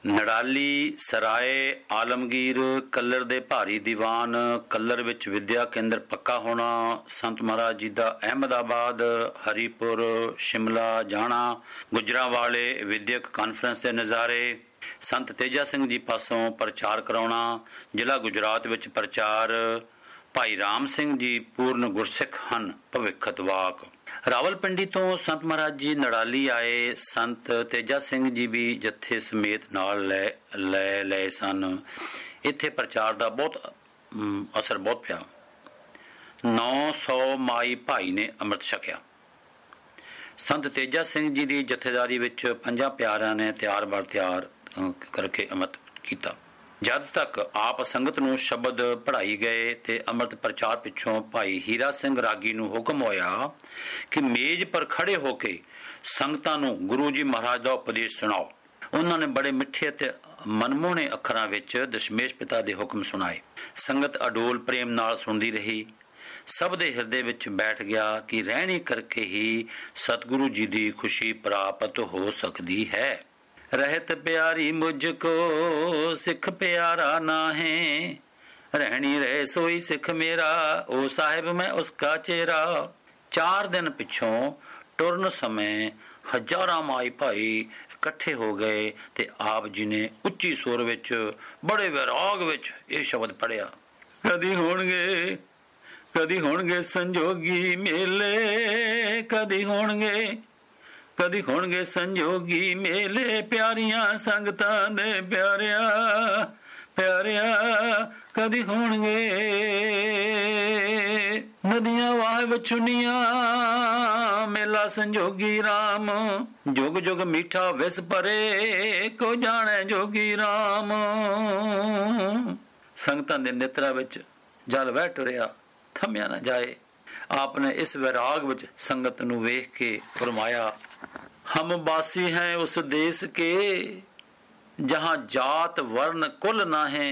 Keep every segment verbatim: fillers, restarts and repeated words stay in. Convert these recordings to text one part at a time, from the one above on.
ਨੜਾਲੀ ਸਰਾਏ Alamgir colour ਦੇ ਭਾਰੀ ਦੀਵਾਨ colour ਵਿੱਚ ਵਿਦਿਆ ਕੇਂਦਰ ਪੱਕਾ ਹੋਣਾ, ਸੰਤ ਮਹਾਰਾਜ ਜੀ ਦਾ ਅਹਿਮਦਾਬਾਦ, ਹਰੀਪੁਰ, ਸ਼ਿਮਲਾ ਜਾਣਾ, ਗੁਜਰਾਂਵਾਲੇ ਵਿਦਿਅਕ ਕਾਨਫਰੰਸ ਦੇ ਨਜ਼ਾਰੇ, ਸੰਤ ਤੇਜਾ ਸਿੰਘ ਜੀ ਪਾਸੋਂ ਪ੍ਰਚਾਰ ਕਰਾਉਣਾ, ਜ਼ਿਲ੍ਹਾ ਗੁਜਰਾਤ ਵਿੱਚ ਪ੍ਰਚਾਰ, ਭਾਈ ਰਾਮ ਸਿੰਘ ਜੀ ਪੂਰਨ ਗੁਰਸਿੱਖ ਹਨ, ਭਵਿੱਖਤ ਵਾਕ। ਰਾਵਲਪਿੰਡੀ ਤੋਂ ਸੰਤ ਮਹਾਰਾਜ ਜੀ ਨੜਾਲੀ ਆਏ। ਸੰਤ ਤੇਜਾ ਸਿੰਘ ਜੀ ਵੀ ਜੱਥੇ ਸਮੇਤ ਨਾਲ ਲੈ ਲੈ ਲਏ ਸਨ। ਇੱਥੇ ਪ੍ਰਚਾਰ ਦਾ ਬਹੁਤ ਅਸਰ ਬਹੁਤ ਪਿਆ। ਨੌ ਸੌ ਮਾਈ ਭਾਈ ਨੇ ਅੰਮ੍ਰਿਤ ਛਕਿਆ। ਸੰਤ ਤੇਜਾ ਸਿੰਘ ਜੀ ਦੀ ਜਥੇਦਾਰੀ ਵਿੱਚ ਪੰਜਾਂ ਪਿਆਰਿਆਂ ਨੇ ਤਿਆਰ ਬਰ ਤਿਆਰ ਕਰਕੇ ਅੰਮ੍ਰਿਤ ਕੀਤਾ। ਜਦ ਤੱਕ ਆਪ ਸੰਗਤ ਨੂੰ ਸ਼ਬਦ ਪੜ੍ਹਾਈ ਗਏ ਤੇ ਅੰਮ੍ਰਿਤ ਪ੍ਰਚਾਰ ਪਿੱਛੋਂ ਭਾਈ ਹੀਰਾ ਸਿੰਘ ਰਾਗੀ ਨੂੰ ਹੁਕਮ ਹੋਇਆ ਕਿ ਮੇਜ਼ ਪਰ ਖੜੇ ਹੋ ਕੇ ਸੰਗਤਾਂ ਨੂੰ ਗੁਰੂ ਜੀ ਮਹਾਰਾਜ ਦਾ ਉਪਦੇਸ਼ ਸੁਣਾਓ। ਉਹਨਾਂ ਨੇ ਬੜੇ ਮਿੱਠੇ ਅਤੇ ਮਨਮੋਹਣੇ ਅੱਖਰਾਂ ਵਿੱਚ ਦਸ਼ਮੇਸ਼ ਪਿਤਾ ਦੇ ਹੁਕਮ ਸੁਣਾਏ। ਸੰਗਤ ਅਡੋਲ ਪ੍ਰੇਮ ਨਾਲ ਸੁਣਦੀ ਰਹੀ। ਸਭ ਦੇ ਹਿਰਦੇ ਵਿੱਚ ਬੈਠ ਗਿਆ ਕਿ ਰਹਿਣੀ ਕਰਕੇ ਹੀ ਸਤਿਗੁਰੂ ਜੀ ਦੀ ਖੁਸ਼ੀ ਪ੍ਰਾਪਤ ਹੋ ਸਕਦੀ ਹੈ। रहत प्यारी मुझको सिख प्यारा ना है, रहनी रहे सोई सिख मेरा, ओ साहिब मैं उसका चेहरा। चार दिन पिछों टुरन समय हजारां माई भाई इकट्ठे हो गए ते आप जी ने उच्ची सुर विच बड़े वैराग विच ये शब्द पढ़िया। कदी होणगे कदी होणगे संजोगी मेले, कदी होणगे कदी होणगे संजोगी मेले, प्यारियां संगतां दे प्यारिया प्यारिया कदी होणगे। नदियां वाह विछुनियां मेला संजोगी राम, जुग जुग मीठा विस परे को जाने जोगी राम। संगतां दे नेत्रा विच जल वह टुरिया, थमिया ना जाए। आपने इस वैराग विच संगत नूं वेख के फरमाया, हम बासी हैं उस देश के जहां जात वर्ण कुल ना है,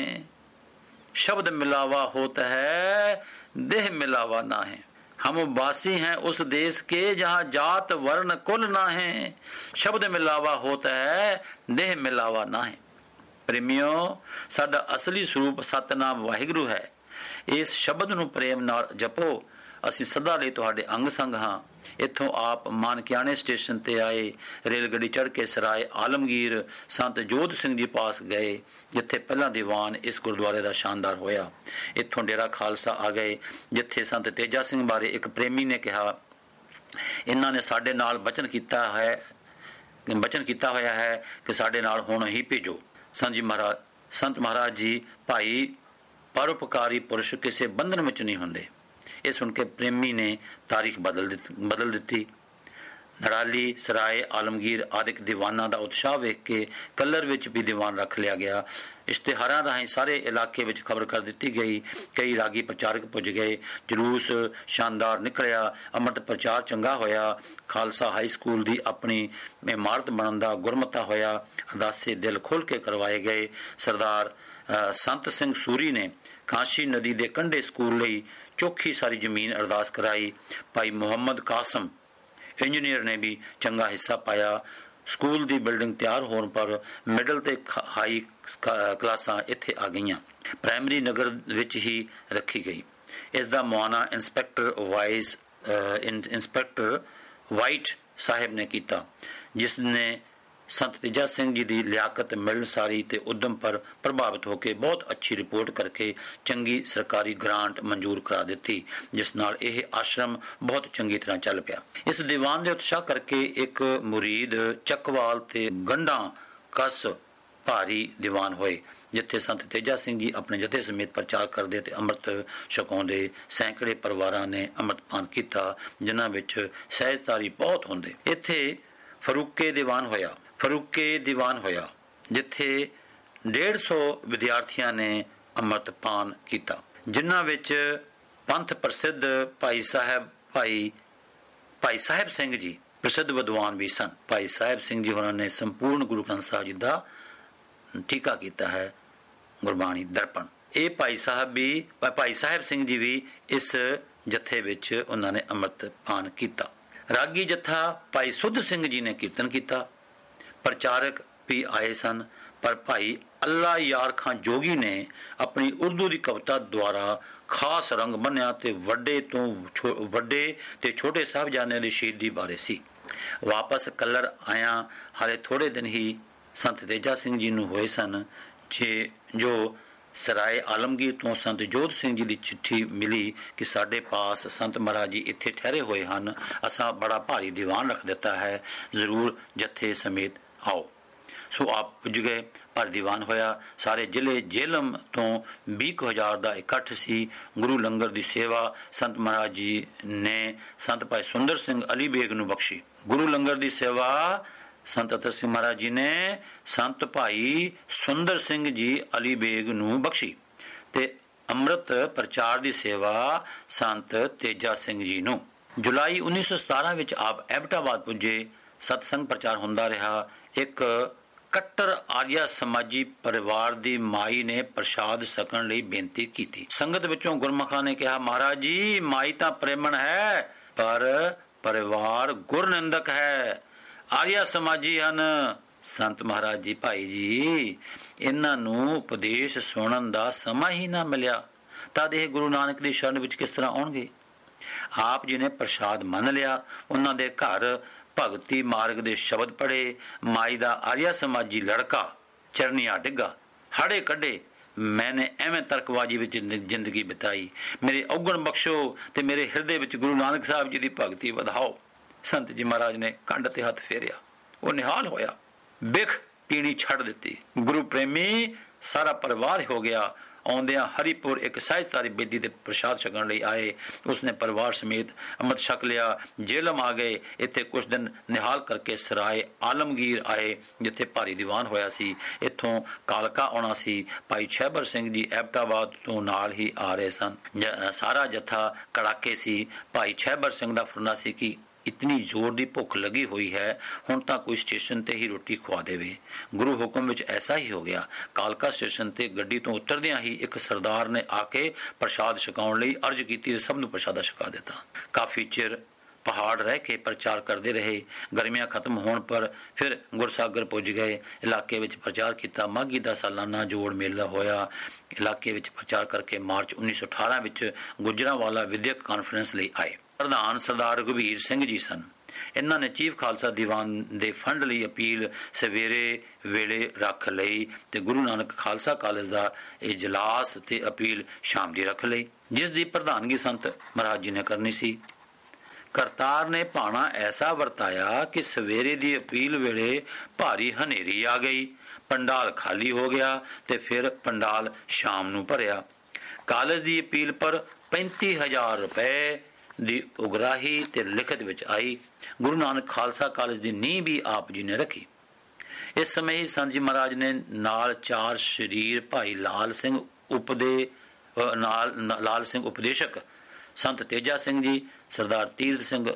शब्द मिलावा होता है देह मिलावा ना है। हम बासी हैं उस देश के जहां जात वर्ण कुल ना है, शब्द मिलावा होता है देह मिलावा ना है। प्रेमियो, साडा असली स्वरूप सतनाम वाहिगुरू है। इस शब्द नूं प्रेम नाल जपो। ਅਸੀਂ ਸਦਾ ਲਈ ਤੁਹਾਡੇ ਅੰਗ ਸੰਗ ਹਾਂ। ਇੱਥੋਂ ਆਪ ਮਾਨਕਿਆਣੇ ਸਟੇਸ਼ਨ ਤੇ ਆਏ। ਰੇਲ ਗੱਡੀ ਚੜ੍ਹ ਕੇ ਸਰਾਏ ਆਲਮਗੀਰ ਸੰਤ ਜੋਧ ਸਿੰਘ ਜੀ ਪਾਸ ਗਏ, ਜਿੱਥੇ ਪਹਿਲਾ ਦੀਵਾਨ ਇਸ ਗੁਰਦੁਆਰੇ ਦਾ ਸ਼ਾਨਦਾਰ ਹੋਇਆ। ਇੱਥੋਂ ਡੇਰਾ ਖਾਲਸਾ ਆ ਗਏ, ਜਿੱਥੇ ਸੰਤ ਤੇਜਾ ਸਿੰਘ ਬਾਰੇ ਇੱਕ ਪ੍ਰੇਮੀ ਨੇ ਕਿਹਾ, ਇਹਨਾਂ ਨੇ ਸਾਡੇ ਨਾਲ ਬਚਨ ਕੀਤਾ ਹੈ ਬਚਨ ਕੀਤਾ ਹੋਇਆ ਹੈ ਕਿ ਸਾਡੇ ਨਾਲ ਹੁਣ ਹੀ ਭੇਜੋ। ਸੰਤ ਜੀ ਮਹਾਰਾਜ ਸੰਤ ਮਹਾਰਾਜ ਜੀ ਭਾਈ ਪਰਉਪਕਾਰੀ ਪੁਰਸ਼ ਕਿਸੇ ਬੰਧਨ ਵਿੱਚ ਨਹੀਂ ਹੁੰਦੇ। ਇਹ ਸੁਣ ਕੇ ਪ੍ਰੇਮੀ ਨੇ ਤਾਰੀਖ ਬਦਲ ਦਿੱਤੀ ਬਦਲ ਦਿੱਤੀ। ਨੜਾਲੀ ਸਰਾਏ ਆਲਮਗੀਰ ਆਦਿਕ ਦੀਵਾਨਾਂ ਦਾ ਉਤਸ਼ਾਹ ਵੇਖ ਕੇ ਕੱਲਰ ਵਿੱਚ ਵੀ ਦੀਵਾਨ ਰੱਖ ਲਿਆ ਗਿਆ। ਇਸ਼ਤਿਹਾਰਾਂ ਰਾਹੀਂ ਸਾਰੇ ਇਲਾਕੇ ਵਿੱਚ ਖਬਰ ਕਰ ਦਿੱਤੀ ਗਈ। ਕਈ ਰਾਗੀ ਪ੍ਰਚਾਰਕ ਪੁੱਜ ਗਏ। ਜਲੂਸ ਸ਼ਾਨਦਾਰ ਨਿਕਲਿਆ। ਅੰਮ੍ਰਿਤ ਪ੍ਰਚਾਰ ਚੰਗਾ ਹੋਇਆ। ਖਾਲਸਾ ਹਾਈ ਸਕੂਲ ਦੀ ਆਪਣੀ ਇਮਾਰਤ ਬਣਨ ਦਾ ਗੁਰਮਤਾ ਹੋਇਆ। ਅਰਦਾਸੇ ਦਿਲ ਖੋਲ੍ਹ ਕੇ ਕਰਵਾਏ ਗਏ। ਸਰਦਾਰ ਸੰਤ ਸਿੰਘ ਸੂਰੀ ਨੇ ਕਾਸ਼ੀ ਨਦੀ ਦੇ ਕੰਢੇ ਸਕੂਲ ਲਈ ਚੋਖੀ ਸਾਰੀ ਜ਼ਮੀਨ ਅਰਦਾਸ ਕਰਾਈ। ਭਾਈ ਮੁਹੰਮਦ ਕਾਸਮ ਇੰਜੀਨੀਅਰ ਨੇ ਵੀ ਚੰਗਾ ਹਿੱਸਾ ਪਾਇਆ। ਸਕੂਲ ਦੀ ਬਿਲਡਿੰਗ ਤਿਆਰ ਹੋਣ ਪਰ ਮਿਡਲ ਤੇ ਹਾਈ ਕਲਾਸਾਂ ਇੱਥੇ ਆ ਗਈਆਂ। ਪ੍ਰਾਇਮਰੀ ਨਗਰ ਵਿੱਚ ਹੀ ਰੱਖੀ ਗਈ। ਇਸ ਦਾ ਮੁਆਇਨਾ inspector Wise inspector White sahib ਨੇ ਕੀਤਾ, ਜਿਸ ਨੇ ਸੰਤ ਤੇਜਾ ਸਿੰਘ ਜੀ ਦੀ ਲਿਆਕਤ ਮਿਲਣਸਾਰੀ ਤੇ ਉਦਮ ਪਰ ਪ੍ਰਭਾਵਿਤ ਹੋ ਕੇ ਬਹੁਤ ਅੱਛੀ ਰਿਪੋਰਟ ਕਰਕੇ ਚੰਗੀ ਸਰਕਾਰੀ ਗ੍ਰਾਂਟ ਮਨਜ਼ੂਰ ਕਰਾ ਦਿੱਤੀ, ਜਿਸ ਨਾਲ ਇਹ ਆਸ਼ਰਮ ਬਹੁਤ ਚੰਗੀ ਤਰ੍ਹਾਂ ਚੱਲ ਪਿਆ। ਇਸ ਦੀਵਾਨ ਦੇ ਉਤਸ਼ਾਹ ਕਰਕੇ ਇੱਕ ਮੁਰੀਦ ਚੱਕਵਾਲ ਤੇ ਗੰਢਾਂ ਕਸ ਭਾਰੀ ਦੀਵਾਨ ਹੋਏ, ਜਿੱਥੇ ਸੰਤ ਤੇਜਾ ਸਿੰਘ ਜੀ ਆਪਣੇ ਜਥੇ ਸਮੇਤ ਪ੍ਰਚਾਰ ਕਰਦੇ ਤੇ ਅੰਮ੍ਰਿਤ ਛਕਾਉਂਦੇ। ਸੈਂਕੜੇ ਪਰਿਵਾਰਾਂ ਨੇ ਅੰਮ੍ਰਿਤਪਾਨ ਕੀਤਾ, ਜਿਨ੍ਹਾਂ ਵਿੱਚ ਸਹਿਜਧਾਰੀ ਬਹੁਤ ਹੁੰਦੇ। ਇੱਥੇ ਫਰੂਕੇ ਦੀਵਾਨ ਹੋਇਆ ਫਰੂਕੇ ਦੀਵਾਨ ਹੋਇਆ ਜਿੱਥੇ ਡੇਢ ਸੌ ਵਿਦਿਆਰਥੀਆਂ ਨੇ ਅੰਮ੍ਰਿਤਪਾਨ ਕੀਤਾ, ਜਿਨ੍ਹਾਂ ਵਿੱਚ ਪੰਥ ਪ੍ਰਸਿੱਧ ਭਾਈ ਸਾਹਿਬ ਭਾਈ ਭਾਈ ਸਾਹਿਬ ਸਿੰਘ ਜੀ ਪ੍ਰਸਿੱਧ ਵਿਦਵਾਨ ਵੀ ਸਨ। ਭਾਈ ਸਾਹਿਬ ਸਿੰਘ ਜੀ ਹੋਰਾਂ ਨੇ ਸੰਪੂਰਨ ਗੁਰੂ ਗ੍ਰੰਥ ਸਾਹਿਬ ਜੀ ਦਾ ਟੀਕਾ ਕੀਤਾ ਹੈ, ਗੁਰਬਾਣੀ ਦਰਪਣ। ਇਹ ਭਾਈ ਸਾਹਿਬ ਵੀ ਭਾਈ ਸਾਹਿਬ ਸਿੰਘ ਜੀ ਵੀ ਇਸ ਜਥੇ ਵਿੱਚ ਉਹਨਾਂ ਨੇ ਅੰਮ੍ਰਿਤਪਾਨ ਕੀਤਾ। ਰਾਗੀ ਜਥਾ ਭਾਈ ਸੁੱਧ ਸਿੰਘ ਜੀ ਨੇ ਕੀਰਤਨ ਕੀਤਾ। ਪ੍ਰਚਾਰਕ ਵੀ ਆਏ ਸਨ। पर भाई अल्लाह यार खां जोगी ने अपनी उर्दू की कविता द्वारा खास रंग बन्निया ते वड्डे तो वड्डे ते छोटे साहबजादे की शहीदी बारे सी। वापस कलर आया हाले थोड़े दिन ही संत तेजा सिंह जी नूं होए सन जे जो सराय आलमगीर तो संत जोध सिंह जी की चिट्ठी मिली कि साडे पास संत महाराज जी इत्थे ठहरे हुए हैं, असा बड़ा भारी दीवान रख दिता है, जरूर जत्थे समेत आओ। सो आप पुज गए, पर दीवान होया। सारे जिले जेलम तो बीस हजार का इकट्ठ सी। गुरु लंगर की सेवा संत महाराज जी ने संत भाई सुंदर सिंह अली बेग नूं बख्शी। गुरु लंगर की सेवा संत अतर सिंह महाराज जी ने संत भाई सुंदर सिंह जी अली बेग नूं बख्शी ते अमृत प्रचार की सेवा संत तेजा सिंह जी नूं। जुलाई उन्नीस सौ सतारा विच आप एबटाबाद पुजे। सतसंग प्रचार हुंदा रहा। एक कट्टर आर्या समाजी परिवार दी माई ने प्रसाद सकण लई बेनती कीती। संगत विचों गुरमुखां ने कहा, महाराज जी माई तां प्रेमण है पर परिवार गुरनिंदक है, आर्या समाजी हन। संत महाराज जी भाई जी इन्हां नूं उपदेश सुणन दा समां ही ना मिलिया तद ਇਹ गुरु नानक दी शरण विच किस तरह आउणगे। आप जी ने प्रसाद मन लिया। उन्हां दे घर भगती मार्ग दे शब्द पढ़े। माई दा आर्या समाजी लड़का चरनिया डिग्गा, हाड़े कड्डे। मैंने एवें तर्कबाजी विच जिंदगी बिताई, मेरे औगण बख्शो ते मेरे हिरदे विच गुरु नानक साहब जी दी भगती वधाओ। संत जी महाराज ने कंड ते हथ फेरिया, वो निहाल होया, बिख पीनी छड़ दिती। गुरु प्रेमी सारा परिवार हो गया। आउंदियां हरिपुर एक साहिजधारी बेदी ते प्रसाद छकण लई आए। उसने परिवार समेत अमृत छक लिया। जेलम आ गए। इत्थे कुछ दिन निहाल करके सराय आलमगीर आए जिथे भारी दीवान होया सी। इत्थों कालका आउणा सी। भाई छैबर सिंह जी एबटाबाद तो नाल ही आ रहे सन। सारा जत्था कड़ाके सी। भाई छैबर सिंह दा फरना सी कि इतनी जोर दी भुख लगी हुई है, हुण तां कोई स्टेशन ते ही रोटी खवा देवे। गुरु हुक्म विच ऐसा ही हो गया। कालका स्टेशन ते गड्डी तो उतरदियां ही एक सरदार ने आके प्रसाद छकाउण लई अर्ज कीती ते सब नूं प्रसादा छका दिता। काफी चिर पहाड़ रह के प्रचार करते रहे। गर्मियां खत्म होने पर फिर गुरसागर पुज गए। इलाके विच प्रचार किया। माघी का सालाना जोड़ मेला होया। इलाके विच प्रचार करके मार्च उन्नीस सौ अठारह विच गुजरांवाला विद्यक कानफ्रेंस लई आए। प्रधान सरदार रघुवीर सिंह जी सन। इन्हां ने चीफ खालसा दीवान दे फंड लई अपील सवेरे वेले रख लई ते गुरु नानक खालसा कॉलेज दा इजलास ते अपील शाम दी रख लई, जिस दी प्रधानगी संत महाराज जी ने करनी सी। करतार ने भाना ऐसा वरताया कि सवेरे दी अपील वेले भारी हनेरी आ गई। पंडाल खाली हो गया ते फिर पंडाल शाम नूं भरिया। कॉलेज दी अपील पर पैंती हजार रुपए दी उगराही ते लिखत विच आई। गुरु नानक खालसा कॉलेज दी नींह भी आप जी ने रखी। इस समय ही संत जी महाराज ने नाल चार शरीर भाई लाल सिंह उपदे नाल लाल सिंह उपदेशक, संत तेजा सिंह जी, सरदार तीरथ सिंह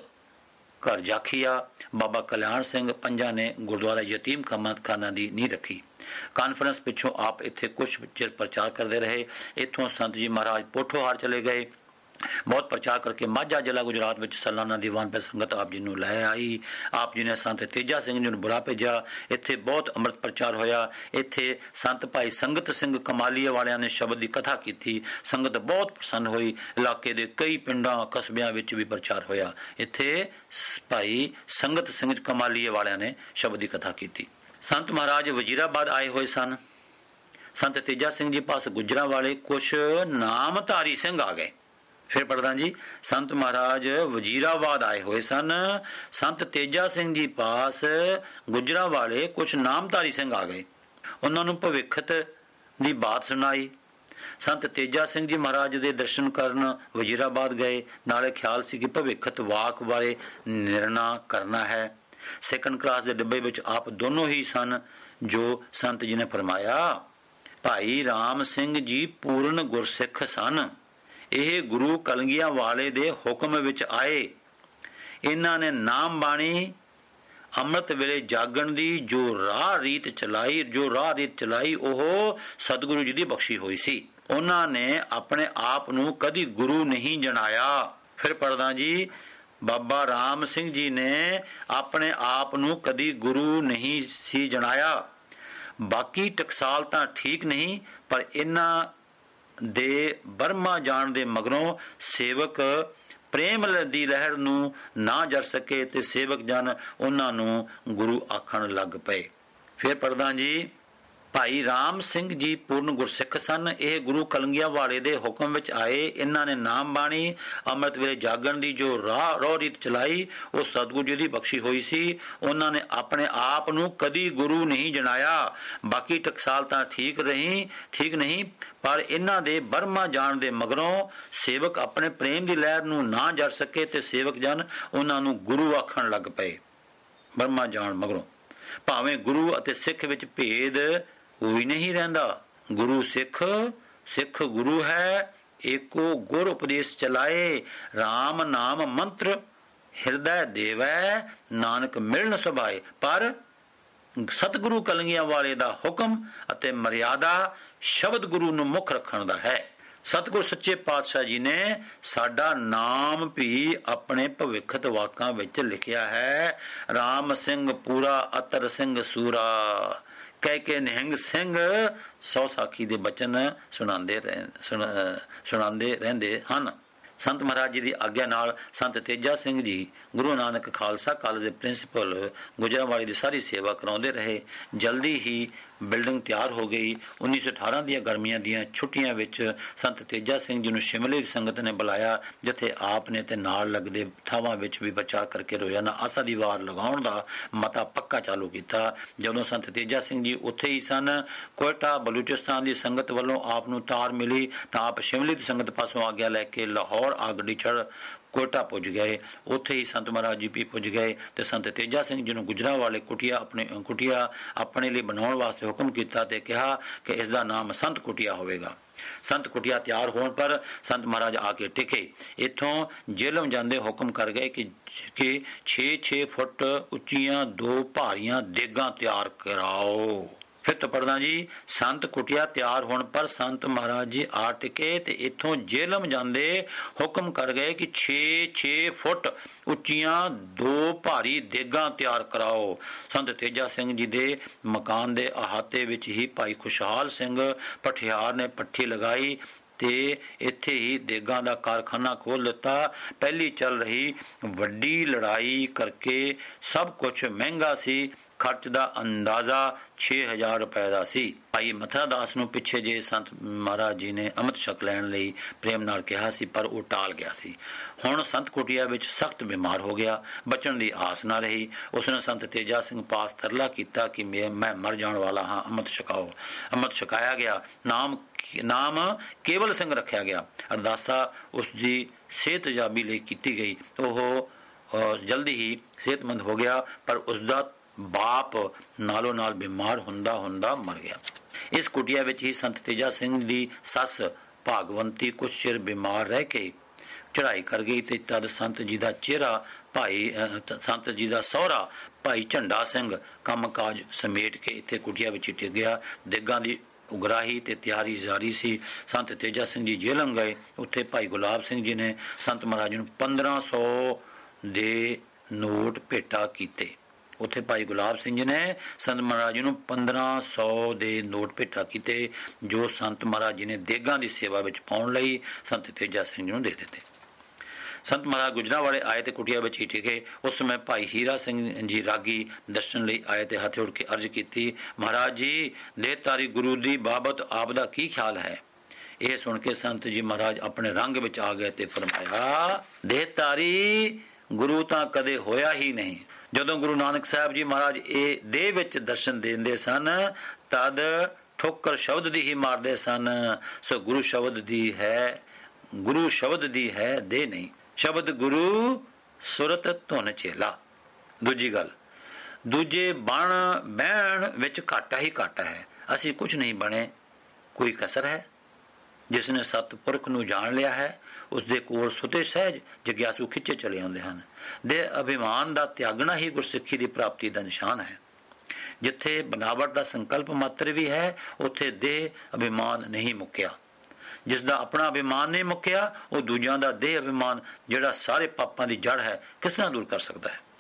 घर जाखिया, बाबा कल्याण सिंह पंजा ने गुरुद्वारा यतीम खाना दी नींह रखी। कानफ्रेंस पिछों आप इत्थे कुछ चिर प्रचार करते रहे। इत्थों संत जी महाराज पोठोहार चले गए। बहुत प्रचार करके माझा जिला गुजरात में सालाना दीवान पे संगत आप जी नूं लै आई। आप जी ने संत तेजा सिंह जी नूं बुला भेजा। इत्थे बहुत अमृत प्रचार होया। इत्थे संत भाई संगत सिंह कमालीए वालियां ने शब्द की कथा की। संगत बहुत प्रसन्न हुई। इलाके दे कई पिंडां कस्बियां विच भी प्रचार होया। इत्थे भाई संगत सिंह कमालीए वालियां ने शब्द की कथा की। संत महाराज वजीराबाद आए हुए सन। संत तेजा सिंह जी पास गुजरां वाले कुछ नामधारी सिंह आ गए। फिर प्रधान जी संत महाराज वजीराबाद आए हुए सन। संत तेजा सिंह जी पास गुजरां वाले कुछ नामधारी सिंह आ गए। उन्होंने भविखत की बात सुनाई। संत तेजा सिंह जी महाराज दे दर्शन करन वजीराबाद गए। नाले ख्याल सी कि भविखत वाक बारे निर्णय करना है। सैकंड क्लास के डिब्बे विच आप दोनों ही सन। जो संत जी ने फरमाया, भाई राम सिंह जी पूर्ण गुरसिख सन। ਇਹ ਗੁਰੂ ਕਲਗੀਆਂ ਵਾਲੇ ਦੇ ਹੁਕਮ ਵਿੱਚ ਆਏ। ਇਹਨਾਂ ਨੇ ਨਾਮ ਬਾਣੀ ਅੰਮ੍ਰਿਤ ਵੇਲੇ ਜਾਗਣ ਦੀ ਜੋ ਰਾਹ ਰੀਤ ਚਲਾਈ ਜੋ ਰਾਹ ਰੀਤ ਚਲਾਈ ਉਹ ਸਤਿਗੁਰੂ ਜੀ ਦੀ ਬਖਸ਼ੀ ਹੋਈ ਸੀ। ਉਹਨਾਂ ਨੇ ਆਪਣੇ ਆਪ ਨੂੰ ਕਦੀ ਗੁਰੂ ਨਹੀਂ ਜਣਾਇਆ। ਫਿਰ ਪੜਦਾ ਜੀ, ਬਾਬਾ ਰਾਮ ਸਿੰਘ ਜੀ ਨੇ ਆਪਣੇ ਆਪ ਨੂੰ ਕਦੀ ਗੁਰੂ ਨਹੀਂ ਸੀ ਜਣਾਇਆ। ਬਾਕੀ ਟਕਸਾਲ ਤਾਂ ਠੀਕ ਨਹੀਂ, ਪਰ ਇਹਨਾਂ ਦੇ ਬਰਮਾ ਜਾਣ ਦੇ ਮਗਰੋਂ ਸੇਵਕ ਪ੍ਰੇਮ ਦੀ ਲਹਿਰ ਨੂੰ ਨਾ ਜਰ ਸਕੇ ਤੇ ਸੇਵਕ ਜਨ ਉਹਨਾਂ ਨੂੰ ਗੁਰੂ ਆਖਣ ਲੱਗ ਪਏ। ਫਿਰ ਪੜਦਾ ਜੀ, ਭਾਈ ਰਾਮ ਸਿੰਘ ਜੀ ਪੂਰਨ ਗੁਰਸਿੱਖ ਸਨ। ਇਹ ਗੁਰੂ ਕਲਗੀਆਂ ਵਾਲੇ ਦੇ ਹੁਕਮ ਵਿੱਚ ਆਏ। ਇਹਨਾਂ ਨੇ ਨਾਮ ਬਾਣੀ ਅੰਮ੍ਰਿਤ ਵੇਲੇ ਜਾਗਣ ਦੀ ਜੋ ਰਾਹ ਰੋਹ ਰੀਤ ਚਲਾਈ ਉਹ ਸਤਿਗੁਰੂ ਜੀ ਦੀ ਬਖਸ਼ੀ ਹੋਈ ਸੀ। ਉਹਨਾਂ ਨੇ ਆਪਣੇ ਆਪ ਨੂੰ ਕਦੀ ਗੁਰੂ ਨਹੀਂ ਜਣਾਇਆ। ਬਾਕੀ ਟਕਸਾਲ ਤਾਂ ਠੀਕ ਰਹੀ ਠੀਕ ਨਹੀਂ, ਪਰ ਇਹਨਾਂ ਦੇ ਬਰਮਾ ਜਾਣ ਦੇ ਮਗਰੋਂ ਸੇਵਕ ਆਪਣੇ ਪ੍ਰੇਮ ਦੀ ਲਹਿਰ ਨੂੰ ਨਾ ਜਰ ਸਕੇ ਤੇ ਸੇਵਕ ਜਨ ਉਹਨਾਂ ਨੂੰ ਗੁਰੂ ਆਖਣ ਲੱਗ ਪਏ। ਬਰਮਾ ਜਾਣ ਮਗਰੋਂ ਭਾਵੇਂ ਗੁਰੂ ਅਤੇ ਸਿੱਖ ਵਿੱਚ ਭੇਦ ਕੋਈ ਨਹੀਂ ਰਹਿੰਦਾ। ਗੁਰੂ ਸਿੱਖ, ਸਿੱਖ ਗੁਰੂ ਹੈ। ਏਕੋ ਗੁਰ ਉਪਦੇਸ਼ ਚਲਾਏ, ਰਾਮ ਨਾਮ ਮੰਤਰ ਹਿਰਦੈ ਦੇਵੈ, ਨਾਨਕ ਮਿਲਨ ਸੁਭਾਏ। ਪਰ ਸਤਿਗੁਰੂ ਕਲਗੀਆਂ ਵਾਲੇ ਦਾ ਹੁਕਮ ਅਤੇ ਮਰਿਆਦਾ ਸ਼ਬਦ ਗੁਰੂ ਨੂੰ ਮੁੱਖ ਰੱਖਣ ਦਾ ਹੈ। ਸਤਿਗੁਰ ਸੱਚੇ ਪਾਤਸ਼ਾਹ ਜੀ ਨੇ ਸਾਡਾ ਨਾਮ ਵੀ ਆਪਣੇ ਭਵਿੱਖਤ ਵਾਕਾਂ ਵਿੱਚ ਲਿਖਿਆ ਹੈ। ਰਾਮ ਸਿੰਘ ਪੂਰਾ ਅਤਰ ਸਿੰਘ ਸੂਰਾ ਕਹਿ ਕੇ ਨਿਹੰਗ ਸਿੰਘ ਸੌ ਸਾਖੀ ਦੇ ਬਚਨ ਸੁਣਾਉਂਦੇ ਸੁਣਾਉਂਦੇ ਰਹਿੰਦੇ ਹਨ। ਸੰਤ ਮਹਾਰਾਜ ਜੀ ਦੀ ਆਗਿਆ ਨਾਲ ਸੰਤ ਤੇਜਾ ਸਿੰਘ ਜੀ ਗੁਰੂ ਨਾਨਕ ਖਾਲਸਾ ਕਾਲਜ ਦੇ ਪ੍ਰਿੰਸੀਪਲ ਗੁਜਰਾਂਵਾਲੀ ਦੀ ਸਾਰੀ ਸੇਵਾ ਕਰਾਉਂਦੇ ਰਹੇ। ਜਲਦੀ ਹੀ ਬਿਲਡਿੰਗ ਤਿਆਰ ਹੋ ਗਈ। ਉੱਨੀ ਸੌ ਅਠਾਰਾਂ ਦੀਆਂ ਗਰਮੀਆਂ ਦੀਆਂ ਛੁੱਟੀਆਂ ਵਿੱਚ ਸੰਤ ਤੇਜਾ ਸਿੰਘ ਜੀ ਨੂੰ ਸ਼ਿਮਲੇ ਦੀ ਸੰਗਤ ਨੇ ਬੁਲਾਇਆ, ਜਿੱਥੇ ਆਪ ਨੇ ਤੇ ਨਾਲ ਲੱਗਦੇ ਥਾਵਾਂ ਵਿੱਚ ਵੀ ਪ੍ਰਚਾਰ ਕਰਕੇ ਰੋਜ਼ਾਨਾ ਆਸਾ ਦੀ ਵਾਰ ਲਗਾਉਣ ਦਾ ਮਤਾ ਪੱਕਾ ਚਾਲੂ ਕੀਤਾ। ਜਦੋਂ ਸੰਤ ਤੇਜਾ ਸਿੰਘ ਜੀ ਉੱਥੇ ਹੀ ਸਨ, ਕੋਇਟਾ ਬਲੂਚਿਸਤਾਨ ਦੀ ਸੰਗਤ ਵੱਲੋਂ ਆਪ ਨੂੰ ਤਾਰ ਮਿਲੀ ਤਾਂ ਆਪ ਸ਼ਿਮਲੇ ਦੀ ਸੰਗਤ ਪਾਸੋਂ ਆਗਿਆ ਲੈ ਕੇ ਲਾਹੌਰ ਆ ਗੱਡੀ ਚੜ੍ਹ ਕੋਇਟਾ ਪੁੱਜ ਗਏ। ਉੱਥੇ ਹੀ ਸੰਤ ਮਹਾਰਾਜ ਜੀ ਵੀ ਪੁੱਜ ਗਏ ਤੇ ਸੰਤ ਤੇਜਾ ਸਿੰਘ ਜੀ ਨੂੰ ਗੁਜਰਾਂ ਵਾਲੇ ਕੁਟੀਆ ਆਪਣੇ ਕੁਟੀਆ ਆਪਣੇ ਲਈ ਬਣਾਉਣ ਵਾਸਤੇ ਹੁਕਮ ਕੀਤਾ ਤੇ ਕਿਹਾ ਕਿ ਇਸ ਦਾ ਨਾਮ ਸੰਤ ਕੁਟੀਆ ਹੋਵੇਗਾ। ਸੰਤ ਕੁਟੀਆ ਤਿਆਰ ਹੋਣ ਪਰ ਸੰਤ ਮਹਾਰਾਜ ਆ ਕੇ ਟਿਕੇ। ਇੱਥੋਂ ਜੇਲਮ ਜਾਂਦੇ ਹੁਕਮ ਕਰ ਗਏ ਕਿ ਕਿ ਛੇ ਛੇ ਫੁੱਟ ਉੱਚੀਆਂ ਦੋ ਭਾਰੀਆਂ ਦੇਗਾਂ ਤਿਆਰ ਕਰਾਓ। ਫਿਰ ਤੋਂ ਪੜਦਾ ਜੀ, ਸੰਤ ਕੁਟੀਆ ਤਿਆਰ ਹੋਣ ਪਰ ਸੰਤ ਮਹਾਰਾਜ ਜੀ ਆ ਟਿਕੇ ਤੇ ਇੱਥੋਂ ਜੇਲਮ ਜਾਂਦੇ ਹੁਕਮ ਕਰ ਗਏ ਕਿ ਛੇ ਛੇ ਫੁੱਟ ਉੱਚੀਆਂ ਦੋ ਭਾਰੀ ਦੇਗਾਂ ਤਿਆਰ ਕਰਾਓ। ਸੰਤ ਤੇਜਾ ਸਿੰਘ ਜੀ ਦੇ ਮਕਾਨ ਦੇ ਅਹਾਤੇ ਵਿੱਚ ਹੀ ਭਾਈ ਖੁਸ਼ਹਾਲ ਸਿੰਘ ਪਠਿਆਰ ਨੇ ਪੱਠੀ ਲਗਾਈ ਤੇ ਇੱਥੇ ਹੀ ਦੇਗਾਂ ਦਾ ਕਾਰਖਾਨਾ ਖੋਲ ਦਿੱਤਾ। ਪਹਿਲੀ ਚੱਲ ਰਹੀ ਵੱਡੀ ਲੜਾਈ ਕਰਕੇ ਸਭ ਕੁਝ ਮਹਿੰਗਾ ਸੀ। ਖਰਚ ਦਾ ਅੰਦਾਜ਼ਾ ਛੇ ਹਜ਼ਾਰ ਰੁਪਏ ਦਾ ਸੀ। ਭਾਈ ਮਥਰਾ ਦਾਸ ਨੂੰ ਪਿੱਛੇ ਜੇ ਸੰਤ ਮਹਾਰਾਜ ਜੀ ਨੇ ਅੰਮ੍ਰਿਤ ਛਕ ਲੈਣ ਲਈ ਪ੍ਰੇਮ ਨਾਲ ਕਿਹਾ ਸੀ, ਪਰ ਉਹ ਟਾਲ ਗਿਆ ਸੀ। ਹੁਣ ਸੰਤ ਕੁਟੀਆ ਵਿੱਚ ਸਖਤ ਬਿਮਾਰ ਹੋ ਗਿਆ, ਬਚਣ ਦੀ ਆਸ ਨਾ ਰਹੀ। ਉਸਨੇ ਸੰਤ ਤੇਜਾ ਸਿੰਘ ਪਾਸ ਤਰਲਾ ਕੀਤਾ ਕਿ ਮੈਂ ਮਰ ਜਾਣ ਵਾਲਾ ਹਾਂ, ਅੰਮ੍ਰਿਤ ਛਕਾਓ। ਅੰਮ੍ਰਿਤ ਛਕਾਇਆ ਗਿਆ। ਨਾਮ ਨਾਮ ਕੇਵਲ ਸਿੰਘ ਰੱਖਿਆ ਗਿਆ। ਅਰਦਾਸਾ ਉਸ ਦੀ ਸਿਹਤਯਾਬੀ ਲਈ ਕੀਤੀ ਗਈ। ਉਹ ਜਲਦੀ ਹੀ ਸਿਹਤਮੰਦ ਹੋ ਗਿਆ, ਪਰ ਉਸਦਾ ਬਾਪ ਨਾਲੋਂ ਨਾਲ ਬਿਮਾਰ ਹੁੰਦਾ ਹੁੰਦਾ ਮਰ ਗਿਆ। ਇਸ ਕੁਟੀਆ ਵਿੱਚ ਹੀ ਸੰਤ ਤੇਜਾ ਸਿੰਘ ਦੀ ਸੱਸ ਭਾਗਵੰਤੀ ਕੁਝ ਚਿਰ ਬਿਮਾਰ ਰਹਿ ਕੇ ਚੜ੍ਹਾਈ ਕਰ ਗਈ ਤੇ ਤਦ ਸੰਤ ਜੀ ਦਾ ਚਿਹਰਾ ਭਾਈ ਸੰਤ ਜੀ ਦਾ ਸਹੁਰਾ ਭਾਈ ਝੰਡਾ ਸਿੰਘ ਕੰਮਕਾਜ ਸਮੇਟ ਕੇ ਇੱਥੇ ਕੁਟੀਆ ਵਿੱਚ ਟਿਕ ਗਿਆ। ਦੇਗਾਂ ਦੀ ਉਗਰਾਹੀ ਤੇ ਤਿਆਰੀ ਜਾਰੀ ਸੀ। ਸੰਤ ਤੇਜਾ ਸਿੰਘ ਜੀ ਜੇਲ੍ਹ ਗਏ। ਉੱਥੇ ਭਾਈ ਗੁਲਾਬ ਸਿੰਘ ਜੀ ਨੇ ਸੰਤ ਮਹਾਰਾਜ ਨੂੰ ਪੰਦਰਾਂ ਸੌ ਦੇ ਨੋਟ ਭੇਟਾ ਕੀਤੇ। ਉੱਥੇ ਭਾਈ ਗੁਲਾਬ ਸਿੰਘ ਜੀ ਨੇ ਸੰਤ ਮਹਾਰਾਜ ਨੂੰ ਪੰਦਰਾਂ ਸੌ ਦੇ ਨੋਟ ਭੇਟਾ ਕੀਤੇ, ਜੋ ਸੰਤ ਮਹਾਰਾਜ ਜੀ ਨੇ ਦੇਗਾਂ ਦੀ ਸੇਵਾ ਵਿੱਚ ਪਾਉਣ ਲਈ ਸੰਤ ਤੇਜਾ ਸਿੰਘ ਜੀ ਨੂੰ ਦੇ ਦਿੱਤੇ। ਸੰਤ ਮਹਾਰਾਜ ਗੁਜਰਾਂ ਵਾਲੇ ਆਏ ਤੇ ਕੁਟੀਆ ਵਿੱਚ ਹੀ ਟਿਕੇ। ਉਸ ਸਮੇਂ ਭਾਈ ਹੀਰਾ ਸਿੰਘ ਜੀ ਰਾਗੀ ਦਰਸ਼ਨ ਲਈ ਆਏ ਤੇ ਹੱਥ ਜੋੜ ਕੇ ਅਰਜ਼ ਕੀਤੀ, ਮਹਾਰਾਜ ਜੀ ਦੇਹਧਾਰੀ ਗੁਰੂ ਦੀ ਬਾਬਤ ਆਪ ਦਾ ਕੀ ਖਿਆਲ ਹੈ? ਇਹ ਸੁਣ ਕੇ ਸੰਤ ਜੀ ਮਹਾਰਾਜ ਆਪਣੇ ਰੰਗ ਵਿੱਚ ਆ ਗਏ ਤੇ ਫਰਮਾਇਆ, ਦੇਹਧਾਰੀ ਗੁਰੂ ਤਾਂ ਕਦੇ ਹੋਇਆ ਹੀ ਨਹੀਂ। ਜਦੋਂ ਗੁਰੂ ਨਾਨਕ ਸਾਹਿਬ ਜੀ ਮਹਾਰਾਜ ਇਹ ਦੇਹ ਵਿੱਚ ਦਰਸ਼ਨ ਦਿੰਦੇ ਸਨ ਤਦ ਠੋਕਰ ਸ਼ਬਦ ਦੀ ਹੀ ਮਾਰਦੇ ਸਨ। ਸੋ ਗੁਰੂ ਸ਼ਬਦ ਦੀ ਹੈ, ਗੁਰੂ ਸ਼ਬਦ ਦੀ ਹੈ ਦੇਹ ਨਹੀਂ। ਸ਼ਬਦ ਗੁਰੂ ਸੁਰਤ ਧੁਨ ਚੇਲਾ। ਦੂਜੀ ਗੱਲ, ਦੂਜੇ ਬਣ ਬਹਿਣ ਵਿੱਚ ਘਾਟਾ ਹੀ ਘਾਟਾ ਹੈ। ਅਸੀਂ ਕੁਝ ਨਹੀਂ ਬਣੇ, ਕੋਈ ਕਸਰ ਹੈ? ਜਿਸ ਨੇ ਸਤਿਪੁਰਖ ਨੂੰ ਜਾਣ ਲਿਆ ਹੈ ਉਸਦੇ ਕੋਲ ਸੁਤੇ ਸਹਿਜ ਜਗਿਆਸੂ ਖਿੱਚੇ ਚਲੇ ਆਉਂਦੇ ਹਨ। ਦੇ ਅਭਿਮਾਨ ਦਾ ਤਿਆਗਣਾ ਹੀ ਗੁਰਸਿੱਖੀ ਦੀ ਪ੍ਰਾਪਤੀ ਦਾ ਨਿਸ਼ਾਨ ਹੈ। ਜਿੱਥੇ ਬਨਾਵਟ ਦਾ ਸੰਕਲਪ ਮਾਤਰ ਵੀ ਹੈ ਉੱਥੇ ਦੇਹ ਅਭਿਮਾਨ ਨਹੀਂ ਮੁੱਕਿਆ। ਜਿਸ ਦਾ ਆਪਣਾ ਅਭਿਮਾਨ ਨਹੀਂ ਮੁੱਕਿਆ ਉਹ ਦੂਜਿਆਂ ਦਾ ਦੇਹ ਅਭਿਮਾਨ ਜਿਹੜਾ ਸਾਰੇ ਪਾਪਾਂ ਦੀ ਜੜ ਹੈ ਕਿਸ ਤਰ੍ਹਾਂ ਦੂਰ ਕਰ ਸਕਦਾ ਹੈ?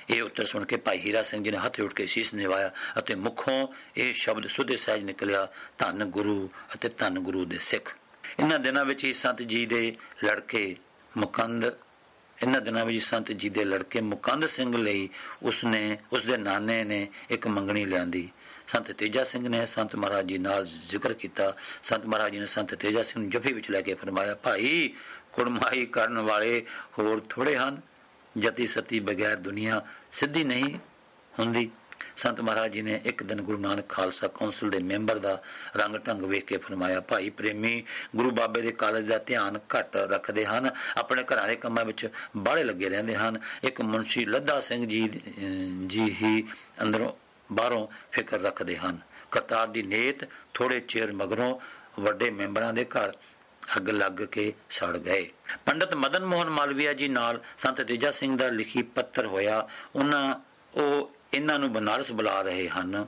ਇਹ ਉੱਤਰ ਸੁਣ ਕੇ ਭਾਈ ਹੀਰਾ ਸਿੰਘ ਜੀ ਨੇ ਹੱਥ ਜੋੜ ਕੇ ਸੀਸ ਨਿਵਾਇਆ ਅਤੇ ਮੁੱਖੋਂ ਇਹ ਸ਼ਬਦ ਸੁੱਧੇ ਸਹਿਜ ਨਿਕਲਿਆ, ਧੰਨ ਗੁਰੂ ਅਤੇ ਧੰਨ ਗੁਰੂ ਦੇ ਸਿੱਖ। ਇਹਨਾਂ ਦਿਨਾਂ ਵਿੱਚ ਹੀ ਸੰਤ ਜੀ ਦੇ ਲੜਕੇ ਮੁਕੰਦ ਇਹਨਾਂ ਦਿਨਾਂ ਵਿੱਚ ਸੰਤ ਜੀ ਦੇ ਲੜਕੇ ਮੁਕੰਦ ਸਿੰਘ ਲਈ ਉਸਨੇ ਉਸਦੇ ਨਾਨੇ ਨੇ ਇੱਕ ਮੰਗਣੀ ਲਿਆਂਦੀ। ਸੰਤ ਤੇਜਾ ਸਿੰਘ ਨੇ ਸੰਤ ਮਹਾਰਾਜ ਜੀ ਨਾਲ ਜ਼ਿਕਰ ਕੀਤਾ। ਸੰਤ ਮਹਾਰਾਜ ਜੀ ਨੇ ਸੰਤ ਤੇਜਾ ਸਿੰਘ ਨੂੰ ਜੱਫੀ ਵਿੱਚ ਲੈ ਕੇ ਫਰਮਾਇਆ, ਭਾਈ ਕੁੜਮਾਈ ਕਰਨ ਵਾਲੇ ਹੋਰ ਥੋੜੇ ਹਨ, ਜਤੀ ਸਤੀ ਬਗੈਰ ਦੁਨੀਆ ਸਿੱਧੀ ਨਹੀਂ ਹੁੰਦੀ। ਸੰਤ ਮਹਾਰਾਜ ਜੀ ਨੇ ਇੱਕ ਦਿਨ ਗੁਰੂ ਨਾਨਕ ਖਾਲਸਾ ਕੌਂਸਲ ਦੇ ਮੈਂਬਰ ਦਾ ਰੰਗ ਢੰਗ ਵੇਖ ਕੇ ਫਰਮਾਇਆ, ਭਾਈ ਪ੍ਰੇਮੀ ਗੁਰੂ ਬਾਬੇ ਦੇ ਕਾਲਜ ਦਾ ਧਿਆਨ ਘੱਟ ਰੱਖਦੇ ਹਨ, ਆਪਣੇ ਘਰਾਂ ਦੇ ਕੰਮਾਂ ਵਿੱਚ ਬਾਹਲੇ ਲੱਗੇ ਰਹਿੰਦੇ ਹਨ। ਇੱਕ ਮੁਨਸ਼ੀ ਲੱਧਾ ਸਿੰਘ ਜੀ ਜੀ ਹੀ ਅੰਦਰੋਂ ਬਾਹਰੋਂ ਫਿਕਰ ਰੱਖਦੇ ਹਨ। ਕਰਤਾਰ ਦੀ ਨੇਤ ਥੋੜੇ ਚਿਰ ਮਗਰੋਂ ਵੱਡੇ ਮੈਂਬਰਾਂ ਦੇ ਘਰ ਅੱਗ ਲੱਗ ਕੇ ਸੜ ਗਏ। ਪੰਡਿਤ ਮਦਨ ਮੋਹਨ ਮਾਲਵੀਆ ਜੀ ਨਾਲ ਸੰਤ ਤੇਜਾ ਸਿੰਘ ਦਾ ਲਿਖੀ ਪੱਤਰ ਹੋਇਆ। ਉਹਨਾਂ ਉਹ ਇਹਨਾਂ ਨੂੰ ਬਨਾਰਸ ਬੁਲਾ ਰਹੇ ਹਨ।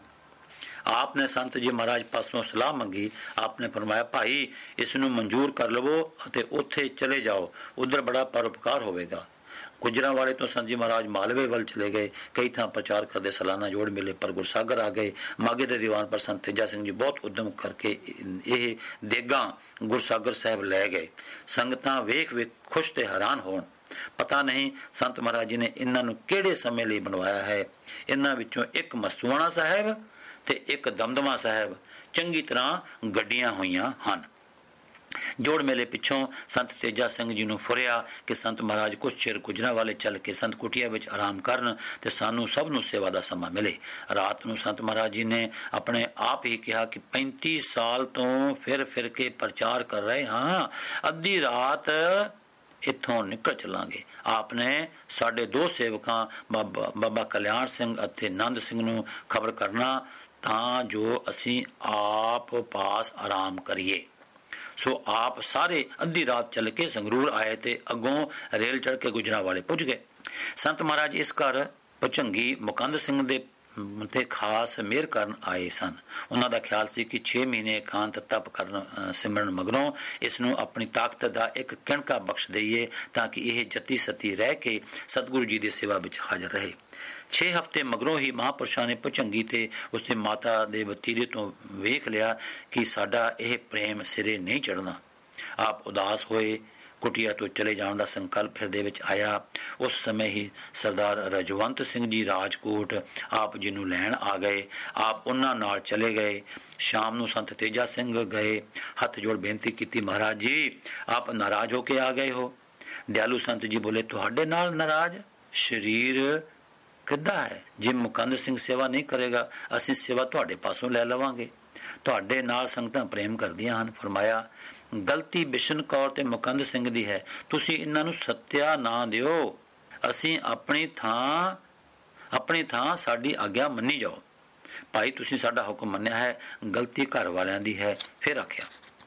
ਆਪ ਨੇ ਸੰਤ ਜੀ ਮਹਾਰਾਜ ਪਾਸੋਂ ਸਲਾਹ ਮੰਗੀ। ਆਪ ਨੇ ਫਰਮਾਇਆ, ਭਾਈ ਇਸ ਨੂੰ ਮਨਜ਼ੂਰ ਕਰ ਲਵੋ ਅਤੇ ਉੱਥੇ ਚਲੇ ਜਾਓ, ਉਧਰ ਬੜਾ ਪਰਉਪਕਾਰ ਹੋਵੇਗਾ। ਗੁਜਰਾਂ ਵਾਲੇ ਤੋਂ ਸੰਤ ਜੀ ਮਹਾਰਾਜ ਮਾਲਵੇ ਵੱਲ ਚਲੇ ਗਏ। ਕਈ ਥਾਂ ਪ੍ਰਚਾਰ ਕਰਦੇ ਸਾਲਾਨਾ ਜੋੜ ਮਿਲੇ, ਪਰ ਗੁਰਸਾਗਰ ਆ ਗਏ। ਮਾਘੇ ਦੇ ਦੀਵਾਨ ਪਰ ਸੰਤ ਤੇਜਾ ਸਿੰਘ ਜੀ ਬਹੁਤ ਉਦਮ ਕਰਕੇ ਇਹ ਦੇਗਾਂ ਗੁਰਸਾਗਰ ਸਾਹਿਬ ਲੈ ਗਏ। ਸੰਗਤਾਂ ਵੇਖ ਵੇਖ ਖੁਸ਼ ਤੇ ਹੈਰਾਨ ਹੋਣ। ਪਤਾ ਨਹੀਂ ਸੰਤ ਮਹਾਰਾਜ ਜੀ ਨੇ ਇਹਨਾਂ ਨੂੰ ਕਿਹੜੇ ਸਮੇਂ ਲਈ ਬਣਵਾਇਆ ਹੈ। ਇਹਨਾਂ ਵਿੱਚੋਂ ਇੱਕ ਮਸਤੂਆਣਾ ਸਾਹਿਬ ਤੇ ਇੱਕ ਦਮਦਮਾ ਸਾਹਿਬ ਚੰਗੀ ਤਰ੍ਹਾਂ ਗੱਡੀਆਂ ਹੋਈਆਂ ਹਨ। ਜੋੜ ਮੇਲੇ ਪਿੱਛੋਂ ਸੰਤ ਤੇਜਾ ਸਿੰਘ ਜੀ ਨੂੰ ਫੁਰਿਆ ਕਿ ਸੰਤ ਮਹਾਰਾਜ ਕੁਝ ਚਿਰ ਗੁਜਰਾਂ ਵਾਲੇ ਚੱਲ ਕੇ ਸੰਤ ਕੁਟੀਆ ਵਿੱਚ ਆਰਾਮ ਕਰਨ ਤੇ ਸਾਨੂੰ ਸਭ ਨੂੰ ਸੇਵਾ ਦਾ ਸਮਾਂ ਮਿਲੇ। ਰਾਤ ਨੂੰ ਸੰਤ ਮਹਾਰਾਜ ਜੀ ਨੇ ਆਪਣੇ ਆਪ ਹੀ ਕਿਹਾ ਕਿ ਪੈਂਤੀ ਸਾਲ ਤੋਂ ਫਿਰ ਫਿਰ ਕੇ ਪ੍ਰਚਾਰ ਕਰ ਰਹੇ ਹਾਂ, ਅੱਧੀ ਰਾਤ ਇੱਥੋਂ ਨਿਕਲ ਚੱਲਾਂਗੇ। ਆਪ ਨੇ ਸਾਡੇ ਦੋ ਸੇਵਕਾਂ ਬਾਬਾ ਬਾਬਾ ਕਲਿਆਣ ਸਿੰਘ ਅਤੇ ਨੰਦ ਸਿੰਘ ਨੂੰ ਖਬਰ ਕਰਨਾ ਤਾਂ ਜੋ ਅਸੀਂ ਆਪ ਪਾਸ ਆਰਾਮ ਕਰੀਏ। ਸੋ ਆਪ ਸਾਰੇ ਅੱਧੀ ਰਾਤ ਚੱਲ ਕੇ ਸੰਗਰੂਰ ਆਏ ਤੇ ਅੱਗੋਂ ਰੇਲ ਚੜ੍ਹ ਕੇ ਗੁਜਰਾਂ ਵਾਲੇ ਪੁੱਜ ਗਏ। ਸੰਤ ਮਹਾਰਾਜ ਇਸ ਘਰ ਭੁਜੰਗੀ ਮੁਕੰਦ ਸਿੰਘ ਦੇ ਤੇ ਖਾਸ ਮਿਹਰ ਕਰਨ ਆਏ ਸਨ। ਉਹਨਾਂ ਦਾ ਖਿਆਲ ਸੀ ਕਿ ਛੇ ਮਹੀਨੇ ਇਕਾਂਤ ਤਪ ਕਰਨ ਸਿਮਰਨ ਮਗਰੋਂ ਇਸ ਨੂੰ ਆਪਣੀ ਤਾਕਤ ਦਾ ਇੱਕ ਕਿਣਕਾ ਬਖਸ਼ ਦਈਏ ਤਾਂ ਕਿ ਇਹ ਜਤੀ ਸਤੀ ਰਹਿ ਕੇ ਸਤਿਗੁਰੂ ਜੀ ਦੀ ਸੇਵਾ ਵਿੱਚ ਹਾਜ਼ਰ ਰਹੇ। ਛੇ ਹਫ਼ਤੇ ਮਗਰੋਂ ਹੀ ਮਹਾਂਪੁਰਸ਼ਾਂ ਨੇ ਭੁਜੰਗੀ ਤੇ ਉਸਦੇ ਮਾਤਾ ਦੇ ਵਤੀਰੇ ਤੋਂ ਵੇਖ ਲਿਆ ਕਿ ਸਾਡਾ ਇਹ ਪ੍ਰੇਮ ਸਿਰੇ ਨਹੀਂ ਚੜ੍ਹਨਾ। ਆਪ ਉਦਾਸ ਹੋਏ, ਕੁਟੀਆ ਤੋਂ ਚਲੇ ਜਾਣ ਦਾ ਸੰਕਲਪ ਹਿਰਦੇ ਵਿੱਚ ਆਇਆ। ਉਸ ਸਮੇਂ ਹੀ ਸਰਦਾਰ ਰਜਵੰਤ ਸਿੰਘ ਜੀ ਰਾਜਕੋਟ ਆਪ ਜੀ ਨੂੰ ਲੈਣ ਆ ਗਏ। ਆਪ ਉਹਨਾਂ ਨਾਲ ਚਲੇ ਗਏ। ਸ਼ਾਮ ਨੂੰ ਸੰਤ ਤੇਜਾ ਸਿੰਘ ਗਏ, ਹੱਥ ਜੋੜ ਬੇਨਤੀ ਕੀਤੀ, ਮਹਾਰਾਜ ਜੀ ਆਪ ਨਾਰਾਜ਼ ਹੋ ਕੇ ਆ ਗਏ ਹੋ। ਦਿਆਲੂ ਸੰਤ ਜੀ ਬੋਲੇ, ਤੁਹਾਡੇ ਨਾਲ ਨਾਰਾਜ਼? ਸਰੀਰ ਕਿੱਦਾਂ ਹੈ? ਜੇ ਮੁਕੰਦ ਸਿੰਘ ਸੇਵਾ ਨਹੀਂ ਕਰੇਗਾ ਅਸੀਂ ਸੇਵਾ ਤੁਹਾਡੇ ਪਾਸੋਂ ਲੈ ਲਵਾਂਗੇ। ਤੁਹਾਡੇ ਨਾਲ ਸੰਗਤਾਂ ਪ੍ਰੇਮ ਕਰਦੀਆਂ ਹਨ। ਫਰਮਾਇਆ, ਗਲਤੀ ਬਿਸ਼ਨ ਕੌਰ ਤੇ ਮੁਕੰਦ ਸਿੰਘ ਦੀ ਹੈ, ਤੁਸੀਂ ਇਹਨਾਂ ਨੂੰ ਸੱਤਿਆ ਨਾ ਦਿਓ। ਅਸੀਂ ਆਪਣੀ ਥਾਂ ਆਪਣੀ ਥਾਂ ਸਾਡੀ ਆਗਿਆ ਮੰਨੀ ਜਾਓ। ਭਾਈ ਤੁਸੀਂ ਸਾਡਾ ਹੁਕਮ ਮੰਨਿਆ ਹੈ, ਗਲਤੀ ਘਰ ਵਾਲਿਆਂ ਦੀ ਹੈ। ਫਿਰ ਆਖਿਆ।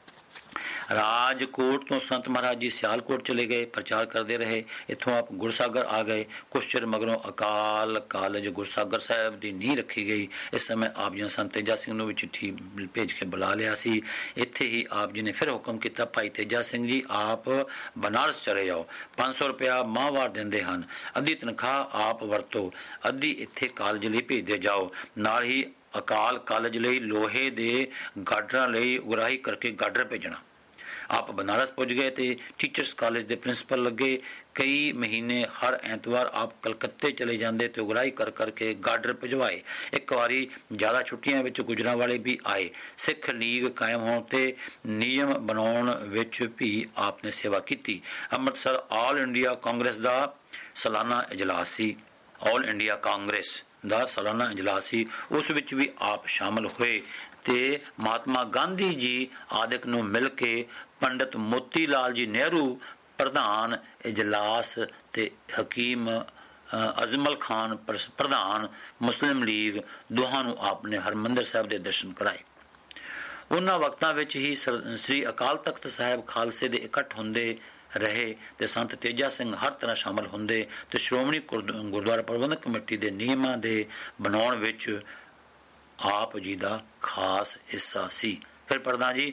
ਰਾਜਕੋਟ ਤੋਂ ਸੰਤ ਮਹਾਰਾਜ ਜੀ ਸਿਆਲਕੋਟ ਚਲੇ ਗਏ, ਪ੍ਰਚਾਰ ਕਰਦੇ ਰਹੇ। ਇੱਥੋਂ ਆਪ ਗੁਰਸਾਗਰ ਆ ਗਏ। ਕੁਛ ਚਿਰ ਮਗਰੋਂ ਅਕਾਲ ਕਾਲਜ ਗੁਰਸਾਗਰ ਸਾਹਿਬ ਦੀ ਨੀਂਹ ਰੱਖੀ ਗਈ। ਇਸ ਸਮੇਂ ਆਪ ਜੀ ਨੇ ਸੰਤ ਤੇਜਾ ਸਿੰਘ ਨੂੰ ਵੀ ਚਿੱਠੀ ਭੇਜ ਕੇ ਬੁਲਾ ਲਿਆ ਸੀ। ਇੱਥੇ ਹੀ ਆਪ ਜੀ ਨੇ ਫਿਰ ਹੁਕਮ ਕੀਤਾ, ਭਾਈ ਤੇਜਾ ਸਿੰਘ ਜੀ ਆਪ ਬਨਾਰਸ ਚਲੇ ਜਾਓ। ਪੰਜ ਸੌ ਰੁਪਇਆ ਮਾਹਵਾਰ ਦਿੰਦੇ ਹਨ। ਅੱਧੀ ਤਨਖਾਹ ਆਪ ਵਰਤੋ, ਅੱਧੀ ਇੱਥੇ ਕਾਲਜ ਲਈ ਭੇਜਦੇ ਜਾਓ। ਨਾਲ ਹੀ ਅਕਾਲ ਕਾਲਜ ਲਈ ਲੋਹੇ ਦੇ ਗਾਡਰਾਂ ਲਈ ਉਗਰਾਹੀ ਕਰਕੇ ਗਾਡਰ ਭੇਜਣਾ। ਆਪ ਬਨਾਰਸ ਪੁੱਜ ਗਏ ਤੇ ਟੀਚਰਸ ਕਾਲਜ ਦੇ ਪ੍ਰਿੰਸੀਪਲ ਲੱਗੇ। ਕਈ ਮਹੀਨੇ ਹਰ ਐਤਵਾਰ ਆਪ ਕਲਕੱਤੇ ਚਲੇ ਜਾਂਦੇ ਤੇ ਉਗਰਾਹੀ ਕਰ ਕਰਕੇ ਗਾਡਰ ਭਿਜਵਾਏ। ਇੱਕ ਵਾਰੀ ਜ਼ਿਆਦਾ ਛੁੱਟੀਆਂ ਵਿੱਚ ਗੁਜਰਾਂ ਵਾਲੇ ਵੀ ਆਏ। ਸਿੱਖ ਲੀਗ ਕਾਇਮ ਹੋਣ ਤੇ ਨਿਯਮ ਬਣਾਉਣ ਵਿੱਚ ਵੀ ਆਪ ਨੇ ਸੇਵਾ ਕੀਤੀ। ਅੰਮ੍ਰਿਤਸਰ ਆਲ ਇੰਡੀਆ ਕਾਂਗਰਸ ਦਾ ਸਾਲਾਨਾ ਇਜਲਾਸ ਸੀ। ਆਲ ਇੰਡੀਆ ਕਾਂਗਰਸ ਦਾ ਸਾਲਾਨਾ ਇਜਲਾਸ ਸੀ। ਉਸ ਵਿੱਚ ਵੀ ਆਪ ਸ਼ਾਮਲ ਹੋਏ ਤੇ ਮਹਾਤਮਾ ਗਾਂਧੀ ਜੀ ਆਦਿਕ ਨੂੰ ਮਿਲ ਕੇ ਪੰਡਿਤ ਮੋਤੀ ਲਾਲ ਜੀ ਨਹਿਰੂ ਪ੍ਰਧਾਨ ਇਜਲਾਸ ਤੇ ਹਕੀਮ ਅਜ਼ਮਲ ਖਾਨ ਪ੍ਰਧਾਨ ਮੁਸਲਿਮ ਲੀਗ ਦੋਹਾਂ ਨੂੰ ਆਪ ਨੇ ਹਰਮੰਦਰ ਸਾਹਿਬ ਦੇ ਦਰਸ਼ਨ ਕਰਾਏ। ਉਹਨਾਂ ਵਕਤਾਂ ਵਿੱਚ ਹੀ ਸ੍ਰੀ ਅਕਾਲ ਤਖਤ ਸਾਹਿਬ ਖਾਲਸੇ ਦੇ ਇਕੱਠ ਹੁੰਦੇ ਰਹੇ ਤੇ ਸੰਤ ਤੇਜਾ ਸਿੰਘ ਹਰ ਤਰ੍ਹਾਂ ਸ਼ਾਮਲ ਹੁੰਦੇ ਤੇ ਸ਼੍ਰੋਮਣੀ ਗੁਰਦੁਆਰਾ ਪ੍ਰਬੰਧਕ ਕਮੇਟੀ ਦੇ ਨਿਯਮਾਂ ਦੇ ਬਣਾਉਣ ਵਿੱਚ ਆਪ ਜੀ ਦਾ ਖਾਸ ਹਿੱਸਾ ਸੀ। ਫਿਰ ਪੜਦਾ ਜੀ,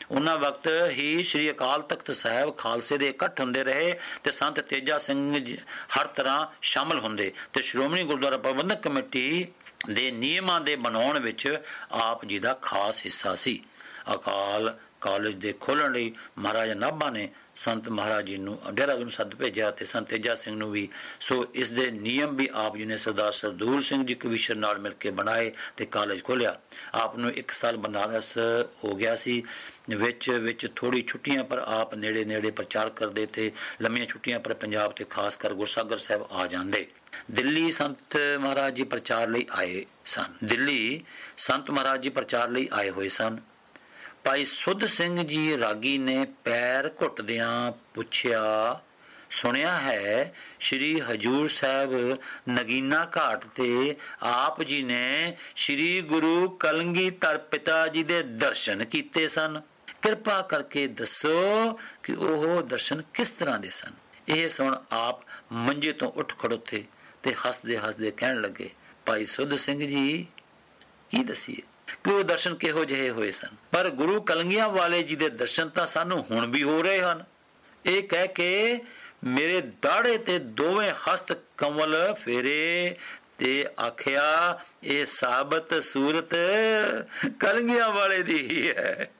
ਉਹਨਾਂ ਵਕਤ ਹੀ ਸ੍ਰੀ ਅਕਾਲ ਤਖਤ ਸਾਹਿਬ ਖਾਲਸੇ ਦੇ ਇਕੱਠ ਹੁੰਦੇ ਰਹੇ ਤੇ ਸੰਤ ਤੇਜਾ ਸਿੰਘ ਹਰ ਤਰ੍ਹਾਂ ਸ਼ਾਮਲ ਹੁੰਦੇ ਤੇ ਸ਼੍ਰੋਮਣੀ ਗੁਰਦੁਆਰਾ ਪ੍ਰਬੰਧਕ ਕਮੇਟੀ ਦੇ ਨਿਯਮਾਂ ਦੇ ਬਣਾਉਣ ਵਿੱਚ ਆਪ ਜੀ ਦਾ ਖਾਸ ਹਿੱਸਾ ਸੀ। ਅਕਾਲ ਕਾਲਜ ਦੇ ਖੋਲ੍ਹਣ ਲਈ ਮਹਾਰਾਜਾ ਨਾਭਾ ਨੇ ਸੰਤ ਮਹਾਰਾਜ ਜੀ ਨੂੰ ਡੇਰਾ ਨੂੰ ਸੱਦ ਭੇਜਿਆ ਤੇ ਸੰਤ ਤੇਜਾ ਸਿੰਘ ਨੂੰ ਵੀ। ਸੋ ਇਸ ਦੇ ਨਿਯਮ ਵੀ ਆਪ ਜੀ ਨੇ ਸਰਦਾਰ ਸਰਦੂਲ ਸਿੰਘ ਜੀ ਕਵੀਸ਼ਰ ਨਾਲ ਮਿਲ ਕੇ ਬਣਾਏ ਤੇ ਕਾਲਜ ਖੋਲ੍ਹਿਆ। ਆਪ ਨੂੰ ਇੱਕ ਸਾਲ ਬਨਾਰਸ ਹੋ ਗਿਆ ਸੀ, ਵਿੱਚ ਵਿੱਚ ਥੋੜ੍ਹੀ ਛੁੱਟੀਆਂ, ਪਰ ਆਪ ਨੇੜੇ ਨੇੜੇ ਪ੍ਰਚਾਰ ਕਰਦੇ ਤੇ ਲੰਮੀਆਂ ਛੁੱਟੀਆਂ ਪਰ ਪੰਜਾਬ ਤੇ ਖਾਸ ਕਰ ਗੁਰਸਾਗਰ ਸਾਹਿਬ ਆ ਜਾਂਦੇ। ਦਿੱਲੀ ਸੰਤ ਮਹਾਰਾਜ ਜੀ ਪ੍ਰਚਾਰ ਲਈ ਆਏ ਸਨ ਦਿੱਲੀ ਸੰਤ ਮਹਾਰਾਜ ਜੀ ਪ੍ਰਚਾਰ ਲਈ ਆਏ ਹੋਏ ਸਨ। ਭਾਈ ਸੁੱਧ ਸਿੰਘ ਜੀ ਰਾਗੀ ਨੇ ਪੈਰ ਘੁੱਟਦਿਆਂ ਪੁੱਛਿਆ, ਸੁਣਿਆ ਹੈ ਸ਼੍ਰੀ ਹਜੂਰ ਸਾਹਿਬ ਨਗੀਨਾ ਘਾਟ ਤੇ ਆਪ ਜੀ ਨੇ ਸ਼੍ਰੀ ਗੁਰੂ ਕਲਗੀਧਰ ਪਿਤਾ ਜੀ ਦੇ ਦਰਸ਼ਨ ਕੀਤੇ ਸਨ। ਕਿਰਪਾ ਕਰਕੇ ਦੱਸੋ ਕਿ ਉਹ ਦਰਸ਼ਨ ਕਿਸ ਤਰ੍ਹਾਂ ਦੇ ਸਨ। ਇਹ ਸੁਣ ਆਪ ਮੰਜੇ ਤੋਂ ਉੱਠ ਖੜੋਤੇ ਤੇ ਹੱਸਦੇ ਹੱਸਦੇ ਕਹਿਣ ਲੱਗੇ, ਭਾਈ ਸੁੱਧ ਸਿੰਘ ਜੀ ਕੀ ਦਸੀਏ ਕਿ ਉਹ ਦਰਸ਼ਨ ਕਿਹੋ ਜਿਹੇ ਹੋਏ ਸਨ, ਪਰ ਗੁਰੂ ਕਲਗੀਆਂ ਵਾਲੇ ਜੀ ਦੇ ਦਰਸ਼ਨ ਤਾਂ ਸਾਨੂੰ ਹੁਣ ਵੀ ਹੋ ਰਹੇ ਹਨ। ਇਹ ਕਹਿ ਕੇ ਮੇਰੇ ਦਾੜੇ ਤੇ ਦੋਵੇਂ ਹਸਤ ਕੰਵਲ ਫੇਰੇ ਤੇ ਆਖਿਆ, ਇਹ ਸਾਬਤ ਸੂਰਤ ਕਲਗੀਆਂ ਵਾਲੇ ਦੀ ਹੀ ਹੈ।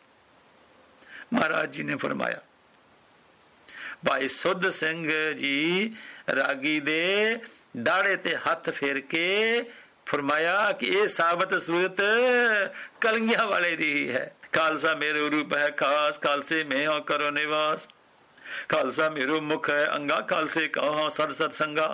ਮਹਾਰਾਜ ਜੀ ਨੇ ਫਰਮਾਇਆ, ਭਾਈ ਸੁੱਧ ਸਿੰਘ ਜੀ ਰਾਗੀ ਦੇ ਦਾੜੇ ਤੇ ਹੱਥ ਫੇਰ ਕੇ ਫਰਮਾਇਆ ਕਿ ਇਹ ਸਾਬਤ ਸੂਰਤ ਕਲਗੀਆਂ ਵਾਲੇ ਦੀ ਹੀ ਹੈ। ਖਾਲਸਾ मेरो रूप है खास, खालसे में हो करो निवास। खालसा मेरो मुख है अंगा, खालसे कहो सद सत्संगा।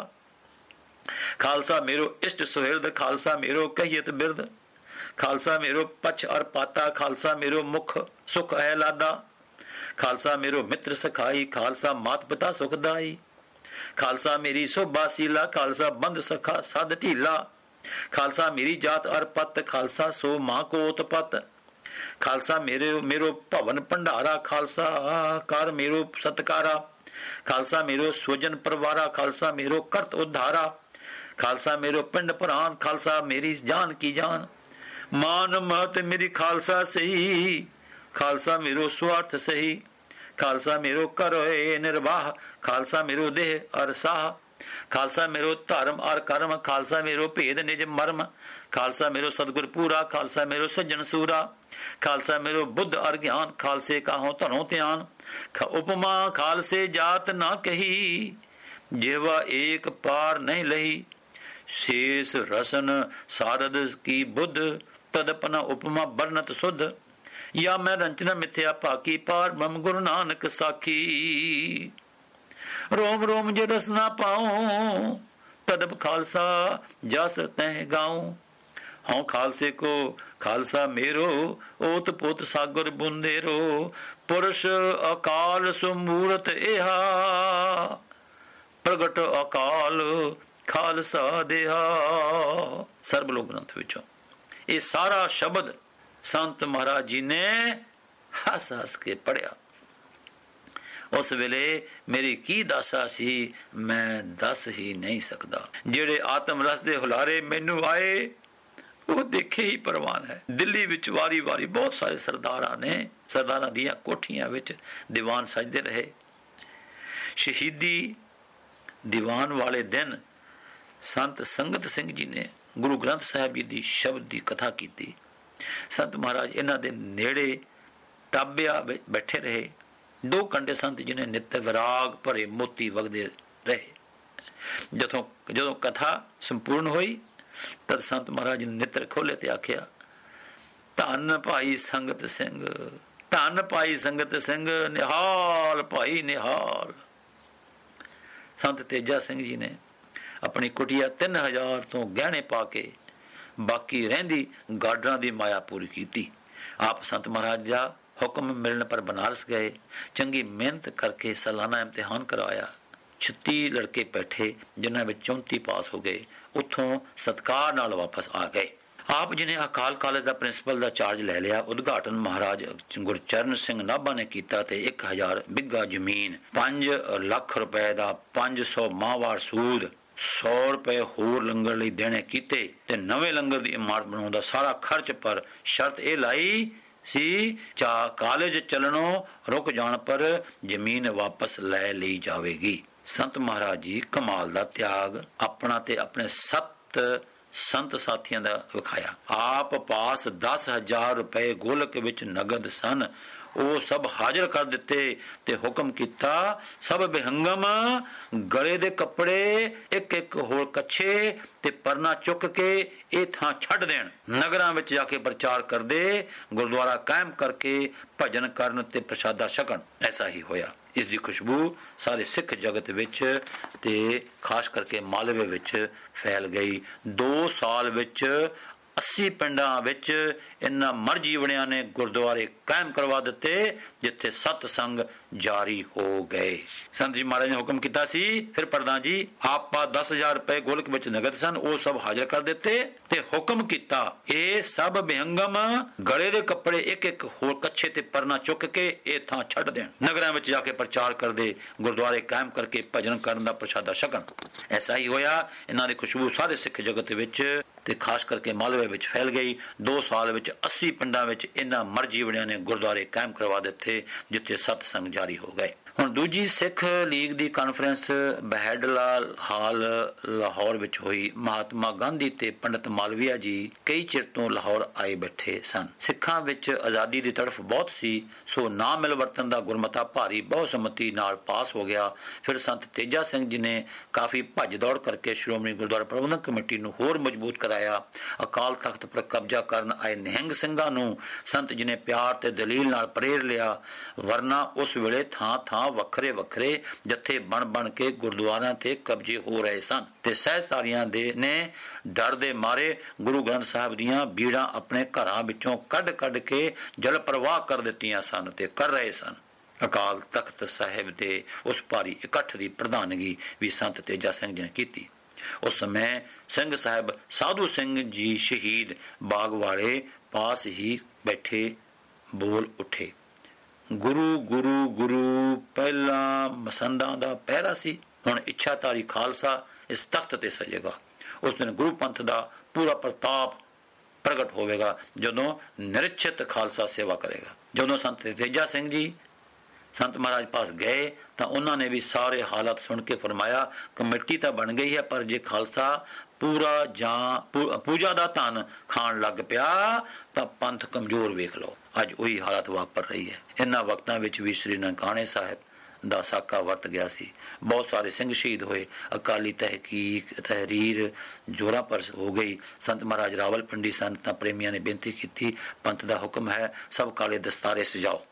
खालसा मेरो इष्ट सुहृद, खालसा मेरो कहियत बिरद। खालसा मेरो पछ और पाता, खालसा मेरो मुख सुख है लादा। खालसा मेरो मित्र सखाई, खालसा मात पिता सुखदाई। खालसा मेरी शोभा सीला, खालसा बंद सखा सद ढीला। खालसा मेरी जात और पत, खालसा सो मां को उत्पत। खालसा मेरे मेरो भवन भंडारा, खालसा कर मेरो सत्कारा। खालसा मेरो स्वजन परवारा, खालसा मेरो करत उद्धारा। खालसा मेरो पिंड प्राण, खालसा मेरी जान की जान। मान महत मेरी खालसा सही, खालसा मेरो स्वार्थ सही। खालसा मेरो करो निर्वाह, खालसा मेरो देह और साह। खालसा मेरो धर्म और कर्म, खालसा मेरो भेद निज मर्म। खालसा मेरो सतगुर पूरा, खालसा मेरो सज्जन सूरा। खालसा मेरो बुद्ध और ज्ञान, खालसे काहो धनो ध्यान। उपमा खालसे जात ना कही, जेवा एक पार नहीं लही। शेष रसन सारद की बुद्ध, तदपना उपमा बरनत शुद्ध। या मैं रंचना मिथ्या पाकी, पार मम गुरु नानक साखी। रोम रोम जो रस ना पाऊं, तदब खालसा जस तह गाऊं। हूं खालसे को खालसा मेरो, ओत पोत सागर बुंदेरो। पुरुष अकाल सुमूरत एहा, प्रगट अकाल खालसा देहा। सर्वलोक ग्रंथ विचों ये सारा शब्द संत महाराज जी ने हस हस के पढ़िया। उस वेले मेरी की दासा सी मैं दस ही नहीं सकदा। जेड़े आत्म रस दे हुलारे मैनू आए वो देखे ही परवान है। दिल्ली विच वारी वारी बहुत सारे सरदारां ने सरदारां दियां कोठियां विच दीवान सजदे रहे। शहीदी दीवान वाले दिन संत संगत सिंह जी ने गुरु ग्रंथ साहिब जी दी शब्द दी कथा कीती। संत महाराज इन्हां दे नेड़े ताबिया बैठे रहे। दो घंटे संत जी ने नित विराग भरे मोती वगदे रहे। जदों जदों कथा संपूर्ण हुई तद संत महाराज ने नेत्र खोले ते आख्या, धन भाई संगत सिंह, धन भाई संगत सिंह, निहाल भाई निहाल। संत तेजा सिंह जी ने अपनी कुटिया तीन हजार तो गहने पाके बाकी रहिंदी गाडरां दी माया पूरी कीती। आप संत महाराज दा हुक्म मिलने पर बनारस गए। चंगी मेहनत करके सालाना इम्तिहान करवाया। छत्ती लड़के बैठे जिन्हां विच चौंती पास हो गए। उत्थों सत्कार नाल वापस आ गए। आप जी ने अकाल कालेज का प्रिंसीपल का चार्ज ले लिया। उद्घाटन महाराज गुरचरण सिंह नाभा ने किया ते एक हजार बिघा जमीन, पांच लाख रुपए का पांच सौ माहवार सूद, सौ रुपए होर लंगर लई देने कीते ते नवे लंगर की इमारत बनाउण दा सारा खर्च पर शर्त यह लाई ਸੀ, ਚਾ ਕਾਲਜ ਚੱਲਣੋਂ ਰੁਕ ਜਾਣ ਪਰ ਜ਼ਮੀਨ ਵਾਪਸ ਲੈ ਲਈ ਜਾਵੇਗੀ। ਸੰਤ ਮਹਾਰਾਜ ਜੀ ਕਮਾਲ ਦਾ ਤਿਆਗ ਆਪਣਾ ਤੇ ਆਪਣੇ ਸੱਤ ਸੰਤ ਸਾਥੀਆਂ ਦਾ ਵਿਖਾਇਆ। ਆਪ ਪਾਸ ਦਸ ਹਜ਼ਾਰ ਰੁਪਏ ਗੋਲਕ ਵਿੱਚ ਨਗਦ ਸਨ, ਉਹ ਸਭ ਹਾਜ਼ਰ ਕਰ ਦਿੱਤੇ ਤੇ ਹੁਕਮ ਕੀਤਾ, ਸਭ ਬਿਹੰਗਮ ਗਲੇ ਦੇ ਕੱਪੜੇ ਇੱਕ ਇੱਕ ਹੋਰ ਕੱਛੇ ਤੇ ਪਰਨਾ ਚੁੱਕ ਕੇ ਇਹ ਥਾਂ ਛੱਡ ਦੇਣ, ਨਗਰਾਂ ਵਿੱਚ ਜਾ ਕੇ ਪ੍ਰਚਾਰ ਕਰਦੇ, ਗੁਰਦੁਆਰਾ ਕਾਇਮ ਕਰਕੇ ਭਜਨ ਕਰਨ ਤੇ ਪ੍ਰਸ਼ਾਦਾ ਛਕਣ। ਐਸਾ ਹੀ ਹੋਇਆ। ਇਸ ਦੀ ਖੁਸ਼ਬੂ ਸਾਰੇ ਸਿੱਖ ਜਗਤ ਵਿੱਚ ਤੇ ਖਾਸ ਕਰਕੇ ਮਾਲਵੇ ਵਿੱਚ ਫੈਲ ਗਈ। ਦੋ ਸਾਲ ਵਿੱਚ ਅੱਸੀ ਪਿੰਡਾਂ ਵਿੱਚ ਇਹਨਾਂ ਮਰ ਜੀਵਣਿਆਂ ਨੇ ਗੁਰਦੁਆਰੇ ਕਾਇਮ ਕਰਵਾ ਦਿੱਤੇ, ਜਿੱਥੇ ਸਤਸੰਗ ਜਾਰੀ ਹੋ ਗਏ। ਸੰਤ ਜੀ ਮਹਾਰਾਜ ਨੇ ਹੁਕਮ ਕੀਤਾ ਸੀ, ਫਿਰ ਪੜਦਾ ਜੀ, ਆਪਾ ਦਸ ਹਜ਼ਾਰ ਰੁਪਏ ਗੋਲਕ ਵਿੱਚ ਨਗਦ ਸਨ, ਉਹ ਸਭ ਹਾਜ਼ਰ ਕਰ ਦਿੱਤੇ ਤੇ ਹੁਕਮ ਕੀਤਾ, ਇਹ ਸਭ ਬਿਹੰਗਮ ਗਲੇ ਦੇ ਕੱਪੜੇ ਇੱਕ ਇੱਕ ਹੋਰ ਕੱਛੇ ਤੇ ਪਰਨਾ ਚੁੱਕ ਕੇ ਇਹ ਥਾਂ ਛੱਡ ਦੇਣ, ਨਗਰਾਂ ਵਿੱਚ ਜਾ ਕੇ ਪ੍ਰਚਾਰ ਕਰਦੇ, ਗੁਰਦੁਆਰੇ ਕਾਇਮ ਕਰਕੇ ਭਜਨ ਕਰਨ ਦਾ ਪ੍ਰਸ਼ਾਦਾ ਛਕਣ। ਐਸਾ ਹੀ ਹੋਇਆ। ਇਹਨਾਂ ਦੀ ਖੁਸ਼ਬੂ ਸਾਰੇ ਸਿੱਖ ਜਗਤ ਵਿੱਚ ਤੇ ਖਾਸ ਕਰਕੇ ਮਾਲਵੇ ਵਿੱਚ ਫੈਲ ਗਈ। ਦੋ ਸਾਲ ਵਿੱਚ ਅੱਸੀ ਪਿੰਡਾਂ ਵਿੱਚ ਇਹਨਾਂ ਮਰ ਜੀਵਣਿਆਂ ਨੇ ਗੁਰਦੁਆਰੇ ਕਾਇਮ ਕਰਵਾ ਦਿੱਤੇ, ਜਿੱਥੇ ਸਤਸੰਗ ਜਾਰੀ ਹੋ ਗਏ। ਹੁਣ ਦੂਜੀ ਸਿੱਖ ਲੀਗ ਦੀ ਕਾਨਫਰੰਸ ਬਹਿਡਲਾ ਹਾਲ ਲਾਹੌਰ ਵਿੱਚ ਹੋਈ। ਮਹਾਤਮਾ ਗਾਂਧੀ ਤੇ ਪੰਡਤ ਮਾਲਵੀਆ ਜੀ ਕਈ ਚਿਰ ਤੋਂ ਲਾਹੌਰ ਆਏ ਬੈਠੇ ਸਨ। ਸਿੱਖਾਂ ਵਿੱਚ ਆਜ਼ਾਦੀ ਦੀ ਤੜਫ ਬਹੁਤ ਸੀ, ਸੋ ਨਾ ਮਿਲਵਰਤਨ ਦਾ ਗੁਰਮਤਾ ਭਾਰੀ ਬਹੁਸੰਮਤੀ ਨਾਲ ਪਾਸ ਹੋ ਗਿਆ। ਫਿਰ ਸੰਤ ਤੇਜਾ ਸਿੰਘ ਜੀ ਨੇ ਕਾਫੀ ਭੱਜ ਦੌੜ ਕਰਕੇ ਸ਼੍ਰੋਮਣੀ ਗੁਰਦੁਆਰਾ ਪ੍ਰਬੰਧਕ ਕਮੇਟੀ ਨੂੰ ਹੋਰ ਮਜ਼ਬੂਤ ਕਰਾਇਆ। ਅਕਾਲ ਤਖਤ ਪਰ ਕਬਜ਼ਾ ਕਰਨ ਆਏ ਨਿਹੰਗ ਸਿੰਘਾਂ ਨੂੰ ਸੰਤ ਜੀ ਨੇ ਪਿਆਰ ਤੇ ਦਲੀਲ ਨਾਲ ਪ੍ਰੇਰ ਲਿਆ, ਵਰਨਾ ਉਸ ਵੇਲੇ ਥਾਂ ਥਾਂ ਵੱਖਰੇ ਵੱਖਰੇ ਜੱਥੇ ਬਣ ਬਣ ਕੇ ਗੁਰਦੁਆਰਿਆਂ ਤੇ ਕਬਜ਼ੇ ਹੋ ਰਹੇ ਸਨ ਤੇ ਸਹਿਜਧਾਰੀਆਂ ਦੇ ਨੇ ਡਰ ਦੇ ਮਾਰੇ ਗੁਰੂ ਗ੍ਰੰਥ ਸਾਹਿਬ ਦੀਆਂ ਬੀੜਾਂ ਆਪਣੇ ਘਰਾਂ ਵਿੱਚੋਂ ਕੱਢ ਕੱਢ ਕੇ ਜਲ ਪ੍ਰਵਾਹ ਕਰ ਦਿੱਤੀਆਂ ਸਨ ਤੇ ਕਰ ਰਹੇ ਸਨ। ਅਕਾਲ ਤਖਤ ਸਾਹਿਬ ਦੇ ਉਸ ਭਾਰੀ ਇਕੱਠ ਦੀ ਪ੍ਰਧਾਨਗੀ ਵੀ ਸੰਤ ਤੇਜਾ ਸਿੰਘ ਜੀ ਨੇ ਕੀਤੀ। ਉਸ ਸਮੇਂ ਸਿੰਘ ਸਾਹਿਬ ਸਾਧੂ ਸਿੰਘ ਜੀ ਸ਼ਹੀਦ ਬਾਗ ਵਾਲੇ ਪਾਸ ਹੀ ਬੈਠੇ ਬੋਲ ਉੱਠੇ, ਗੁਰੂ ਗੁਰੂ ਗੁਰੂ ਪਹਿਲਾਂ ਮਸੰਦਾਂ ਦਾ ਪਹਿਰਾ ਸੀ, ਹੁਣ ਇੱਛਾਧਾਰੀ ਖਾਲਸਾ ਇਸ ਤਖਤ ਤੇ ਸਜੇਗਾ। ਉਸ ਦਿਨ ਗੁਰੂ ਪੰਥ ਦਾ ਪੂਰਾ ਪ੍ਰਤਾਪ ਪ੍ਰਗਟ ਹੋਵੇਗਾ, ਜਦੋਂ ਨਿਰਛਿਤ ਖਾਲਸਾ ਸੇਵਾ ਕਰੇਗਾ। ਜਦੋਂ ਸੰਤ ਤੇਜਾ ਸਿੰਘ ਜੀ ਸੰਤ ਮਹਾਰਾਜ ਪਾਸ ਗਏ ਤਾਂ ਉਹਨਾਂ ਨੇ ਵੀ ਸਾਰੇ ਹਾਲਾਤ ਸੁਣ ਕੇ ਫਰਮਾਇਆ, ਕਮੇਟੀ ਤਾਂ ਬਣ ਗਈ ਹੈ, ਪਰ ਜੇ ਖਾਲਸਾ ਪੂਰਾ ਜਾਂ ਪੂਜਾ ਦਾ ਧਨ ਖਾਣ ਲੱਗ ਪਿਆ ਤਾਂ ਪੰਥ ਕਮਜ਼ੋਰ ਵੇਖ ਲਓ। ਅੱਜ ਉਹੀ ਹਾਲਤ ਵਾਪਰ ਰਹੀ ਹੈ। ਇਹਨਾਂ ਵਕਤਾਂ ਵਿੱਚ ਵੀ ਸ੍ਰੀ ਨਨਕਾਣੇ ਸਾਹਿਬ ਦਾ ਸਾਕਾ ਵਰਤ ਗਿਆ ਸੀ। ਬਹੁਤ ਸਾਰੇ ਸਿੰਘ ਸ਼ਹੀਦ ਹੋਏ। ਅਕਾਲੀ ਤਹਿਕੀਕ ਤਹਿਰੀਰ ਜੋਰਾਂ ਪਰ ਹੋ ਗਈ। ਸੰਤ ਮਹਾਰਾਜ ਰਾਵਲਪਿੰਡੀ ਸਨ ਤਾਂ ਪ੍ਰੇਮੀਆਂ ਨੇ ਬੇਨਤੀ ਕੀਤੀ, ਪੰਥ ਦਾ ਹੁਕਮ ਹੈ ਸਭ ਕਾਲੇ ਦਸਤਾਰੇ ਸਜਾਓ।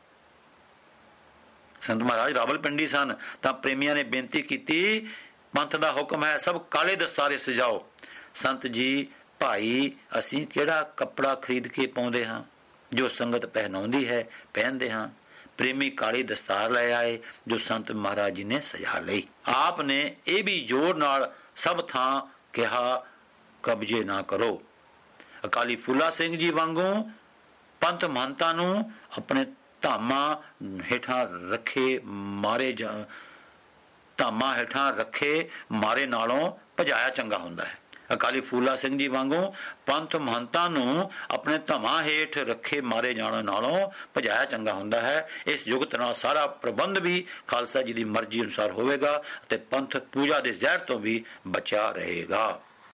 ਸੰਤ ਮਹਾਰਾਜ ਰਾਵਲਪਿੰਡੀ ਸਨ ਤਾਂ ਪ੍ਰੇਮੀਆਂ ਨੇ ਬੇਨਤੀ ਕੀਤੀ, ਪੰਥ ਦਾ ਹੁਕਮ ਹੈ ਸਭ ਕਾਲੇ ਦਸਤਾਰੇ ਸਜਾਓ। ਸੰਤ ਜੀ, ਭਾਈ ਅਸੀਂ ਕਿਹੜਾ ਕੱਪੜਾ ਖਰੀਦ ਕੇ ਪਾਉਂਦੇ ਹਾਂ, ਜੋ ਸੰਗਤ ਪਹਿਨਾਉਂਦੀ ਹੈ ਪਹਿਨਦੇ ਹਾਂ। ਪ੍ਰੇਮੀ ਕਾਲੀ ਦਸਤਾਰ ਲੈ ਆਏ ਜੋ ਸੰਤ ਮਹਾਰਾਜ ਜੀ ਨੇ ਸਜਾ ਲਈ। ਆਪ ਨੇ ਇਹ ਵੀ ਜ਼ੋਰ ਨਾਲ ਸਭ ਥਾਂ ਕਿਹਾ, ਕਬਜ਼ੇ ਨਾ ਕਰੋ। ਅਕਾਲੀ ਫੂਲਾ ਸਿੰਘ ਜੀ ਵਾਂਗੂ ਪੰਥ ਮਹੰਤਾਂ ਨੂੰ ਆਪਣੇ ਧਾਮਾਂ ਹੇਠਾਂ ਰੱਖੇ ਮਾਰੇ ਜਾ ਧਾਮਾਂ ਹੇਠਾਂ ਰੱਖੇ ਮਾਰੇ ਨਾਲੋਂ ਭਜਾਇਆ ਚੰਗਾ ਹੁੰਦਾ ਹੈ। ਅਕਾਲੀ ਫੂਲਾ ਸਿੰਘ ਜੀ ਵਾਂਗੂ ਪੰਥ ਮਹੰਤਾਂ ਨੂੰ ਆਪਣੇ ਧਾਮਾਂ ਹੇਠ ਰੱਖੇ ਮਾਰੇ ਜਾਣ ਨਾਲੋਂ ਭਜਾਇਆ ਚੰਗਾ ਹੁੰਦਾ ਹੈ। ਇਸ ਯੁਗਤ ਨਾਲ ਸਾਰਾ ਪ੍ਰਬੰਧ ਵੀ ਖਾਲਸਾ ਜੀ ਦੀ ਮਰਜ਼ੀ ਅਨੁਸਾਰ ਹੋਵੇਗਾ ਅਤੇ ਪੰਥ ਪੂਜਾ ਦੇ ਜ਼ਹਿਰ ਤੋਂ ਵੀ ਬਚਿਆ ਰਹੇਗਾ।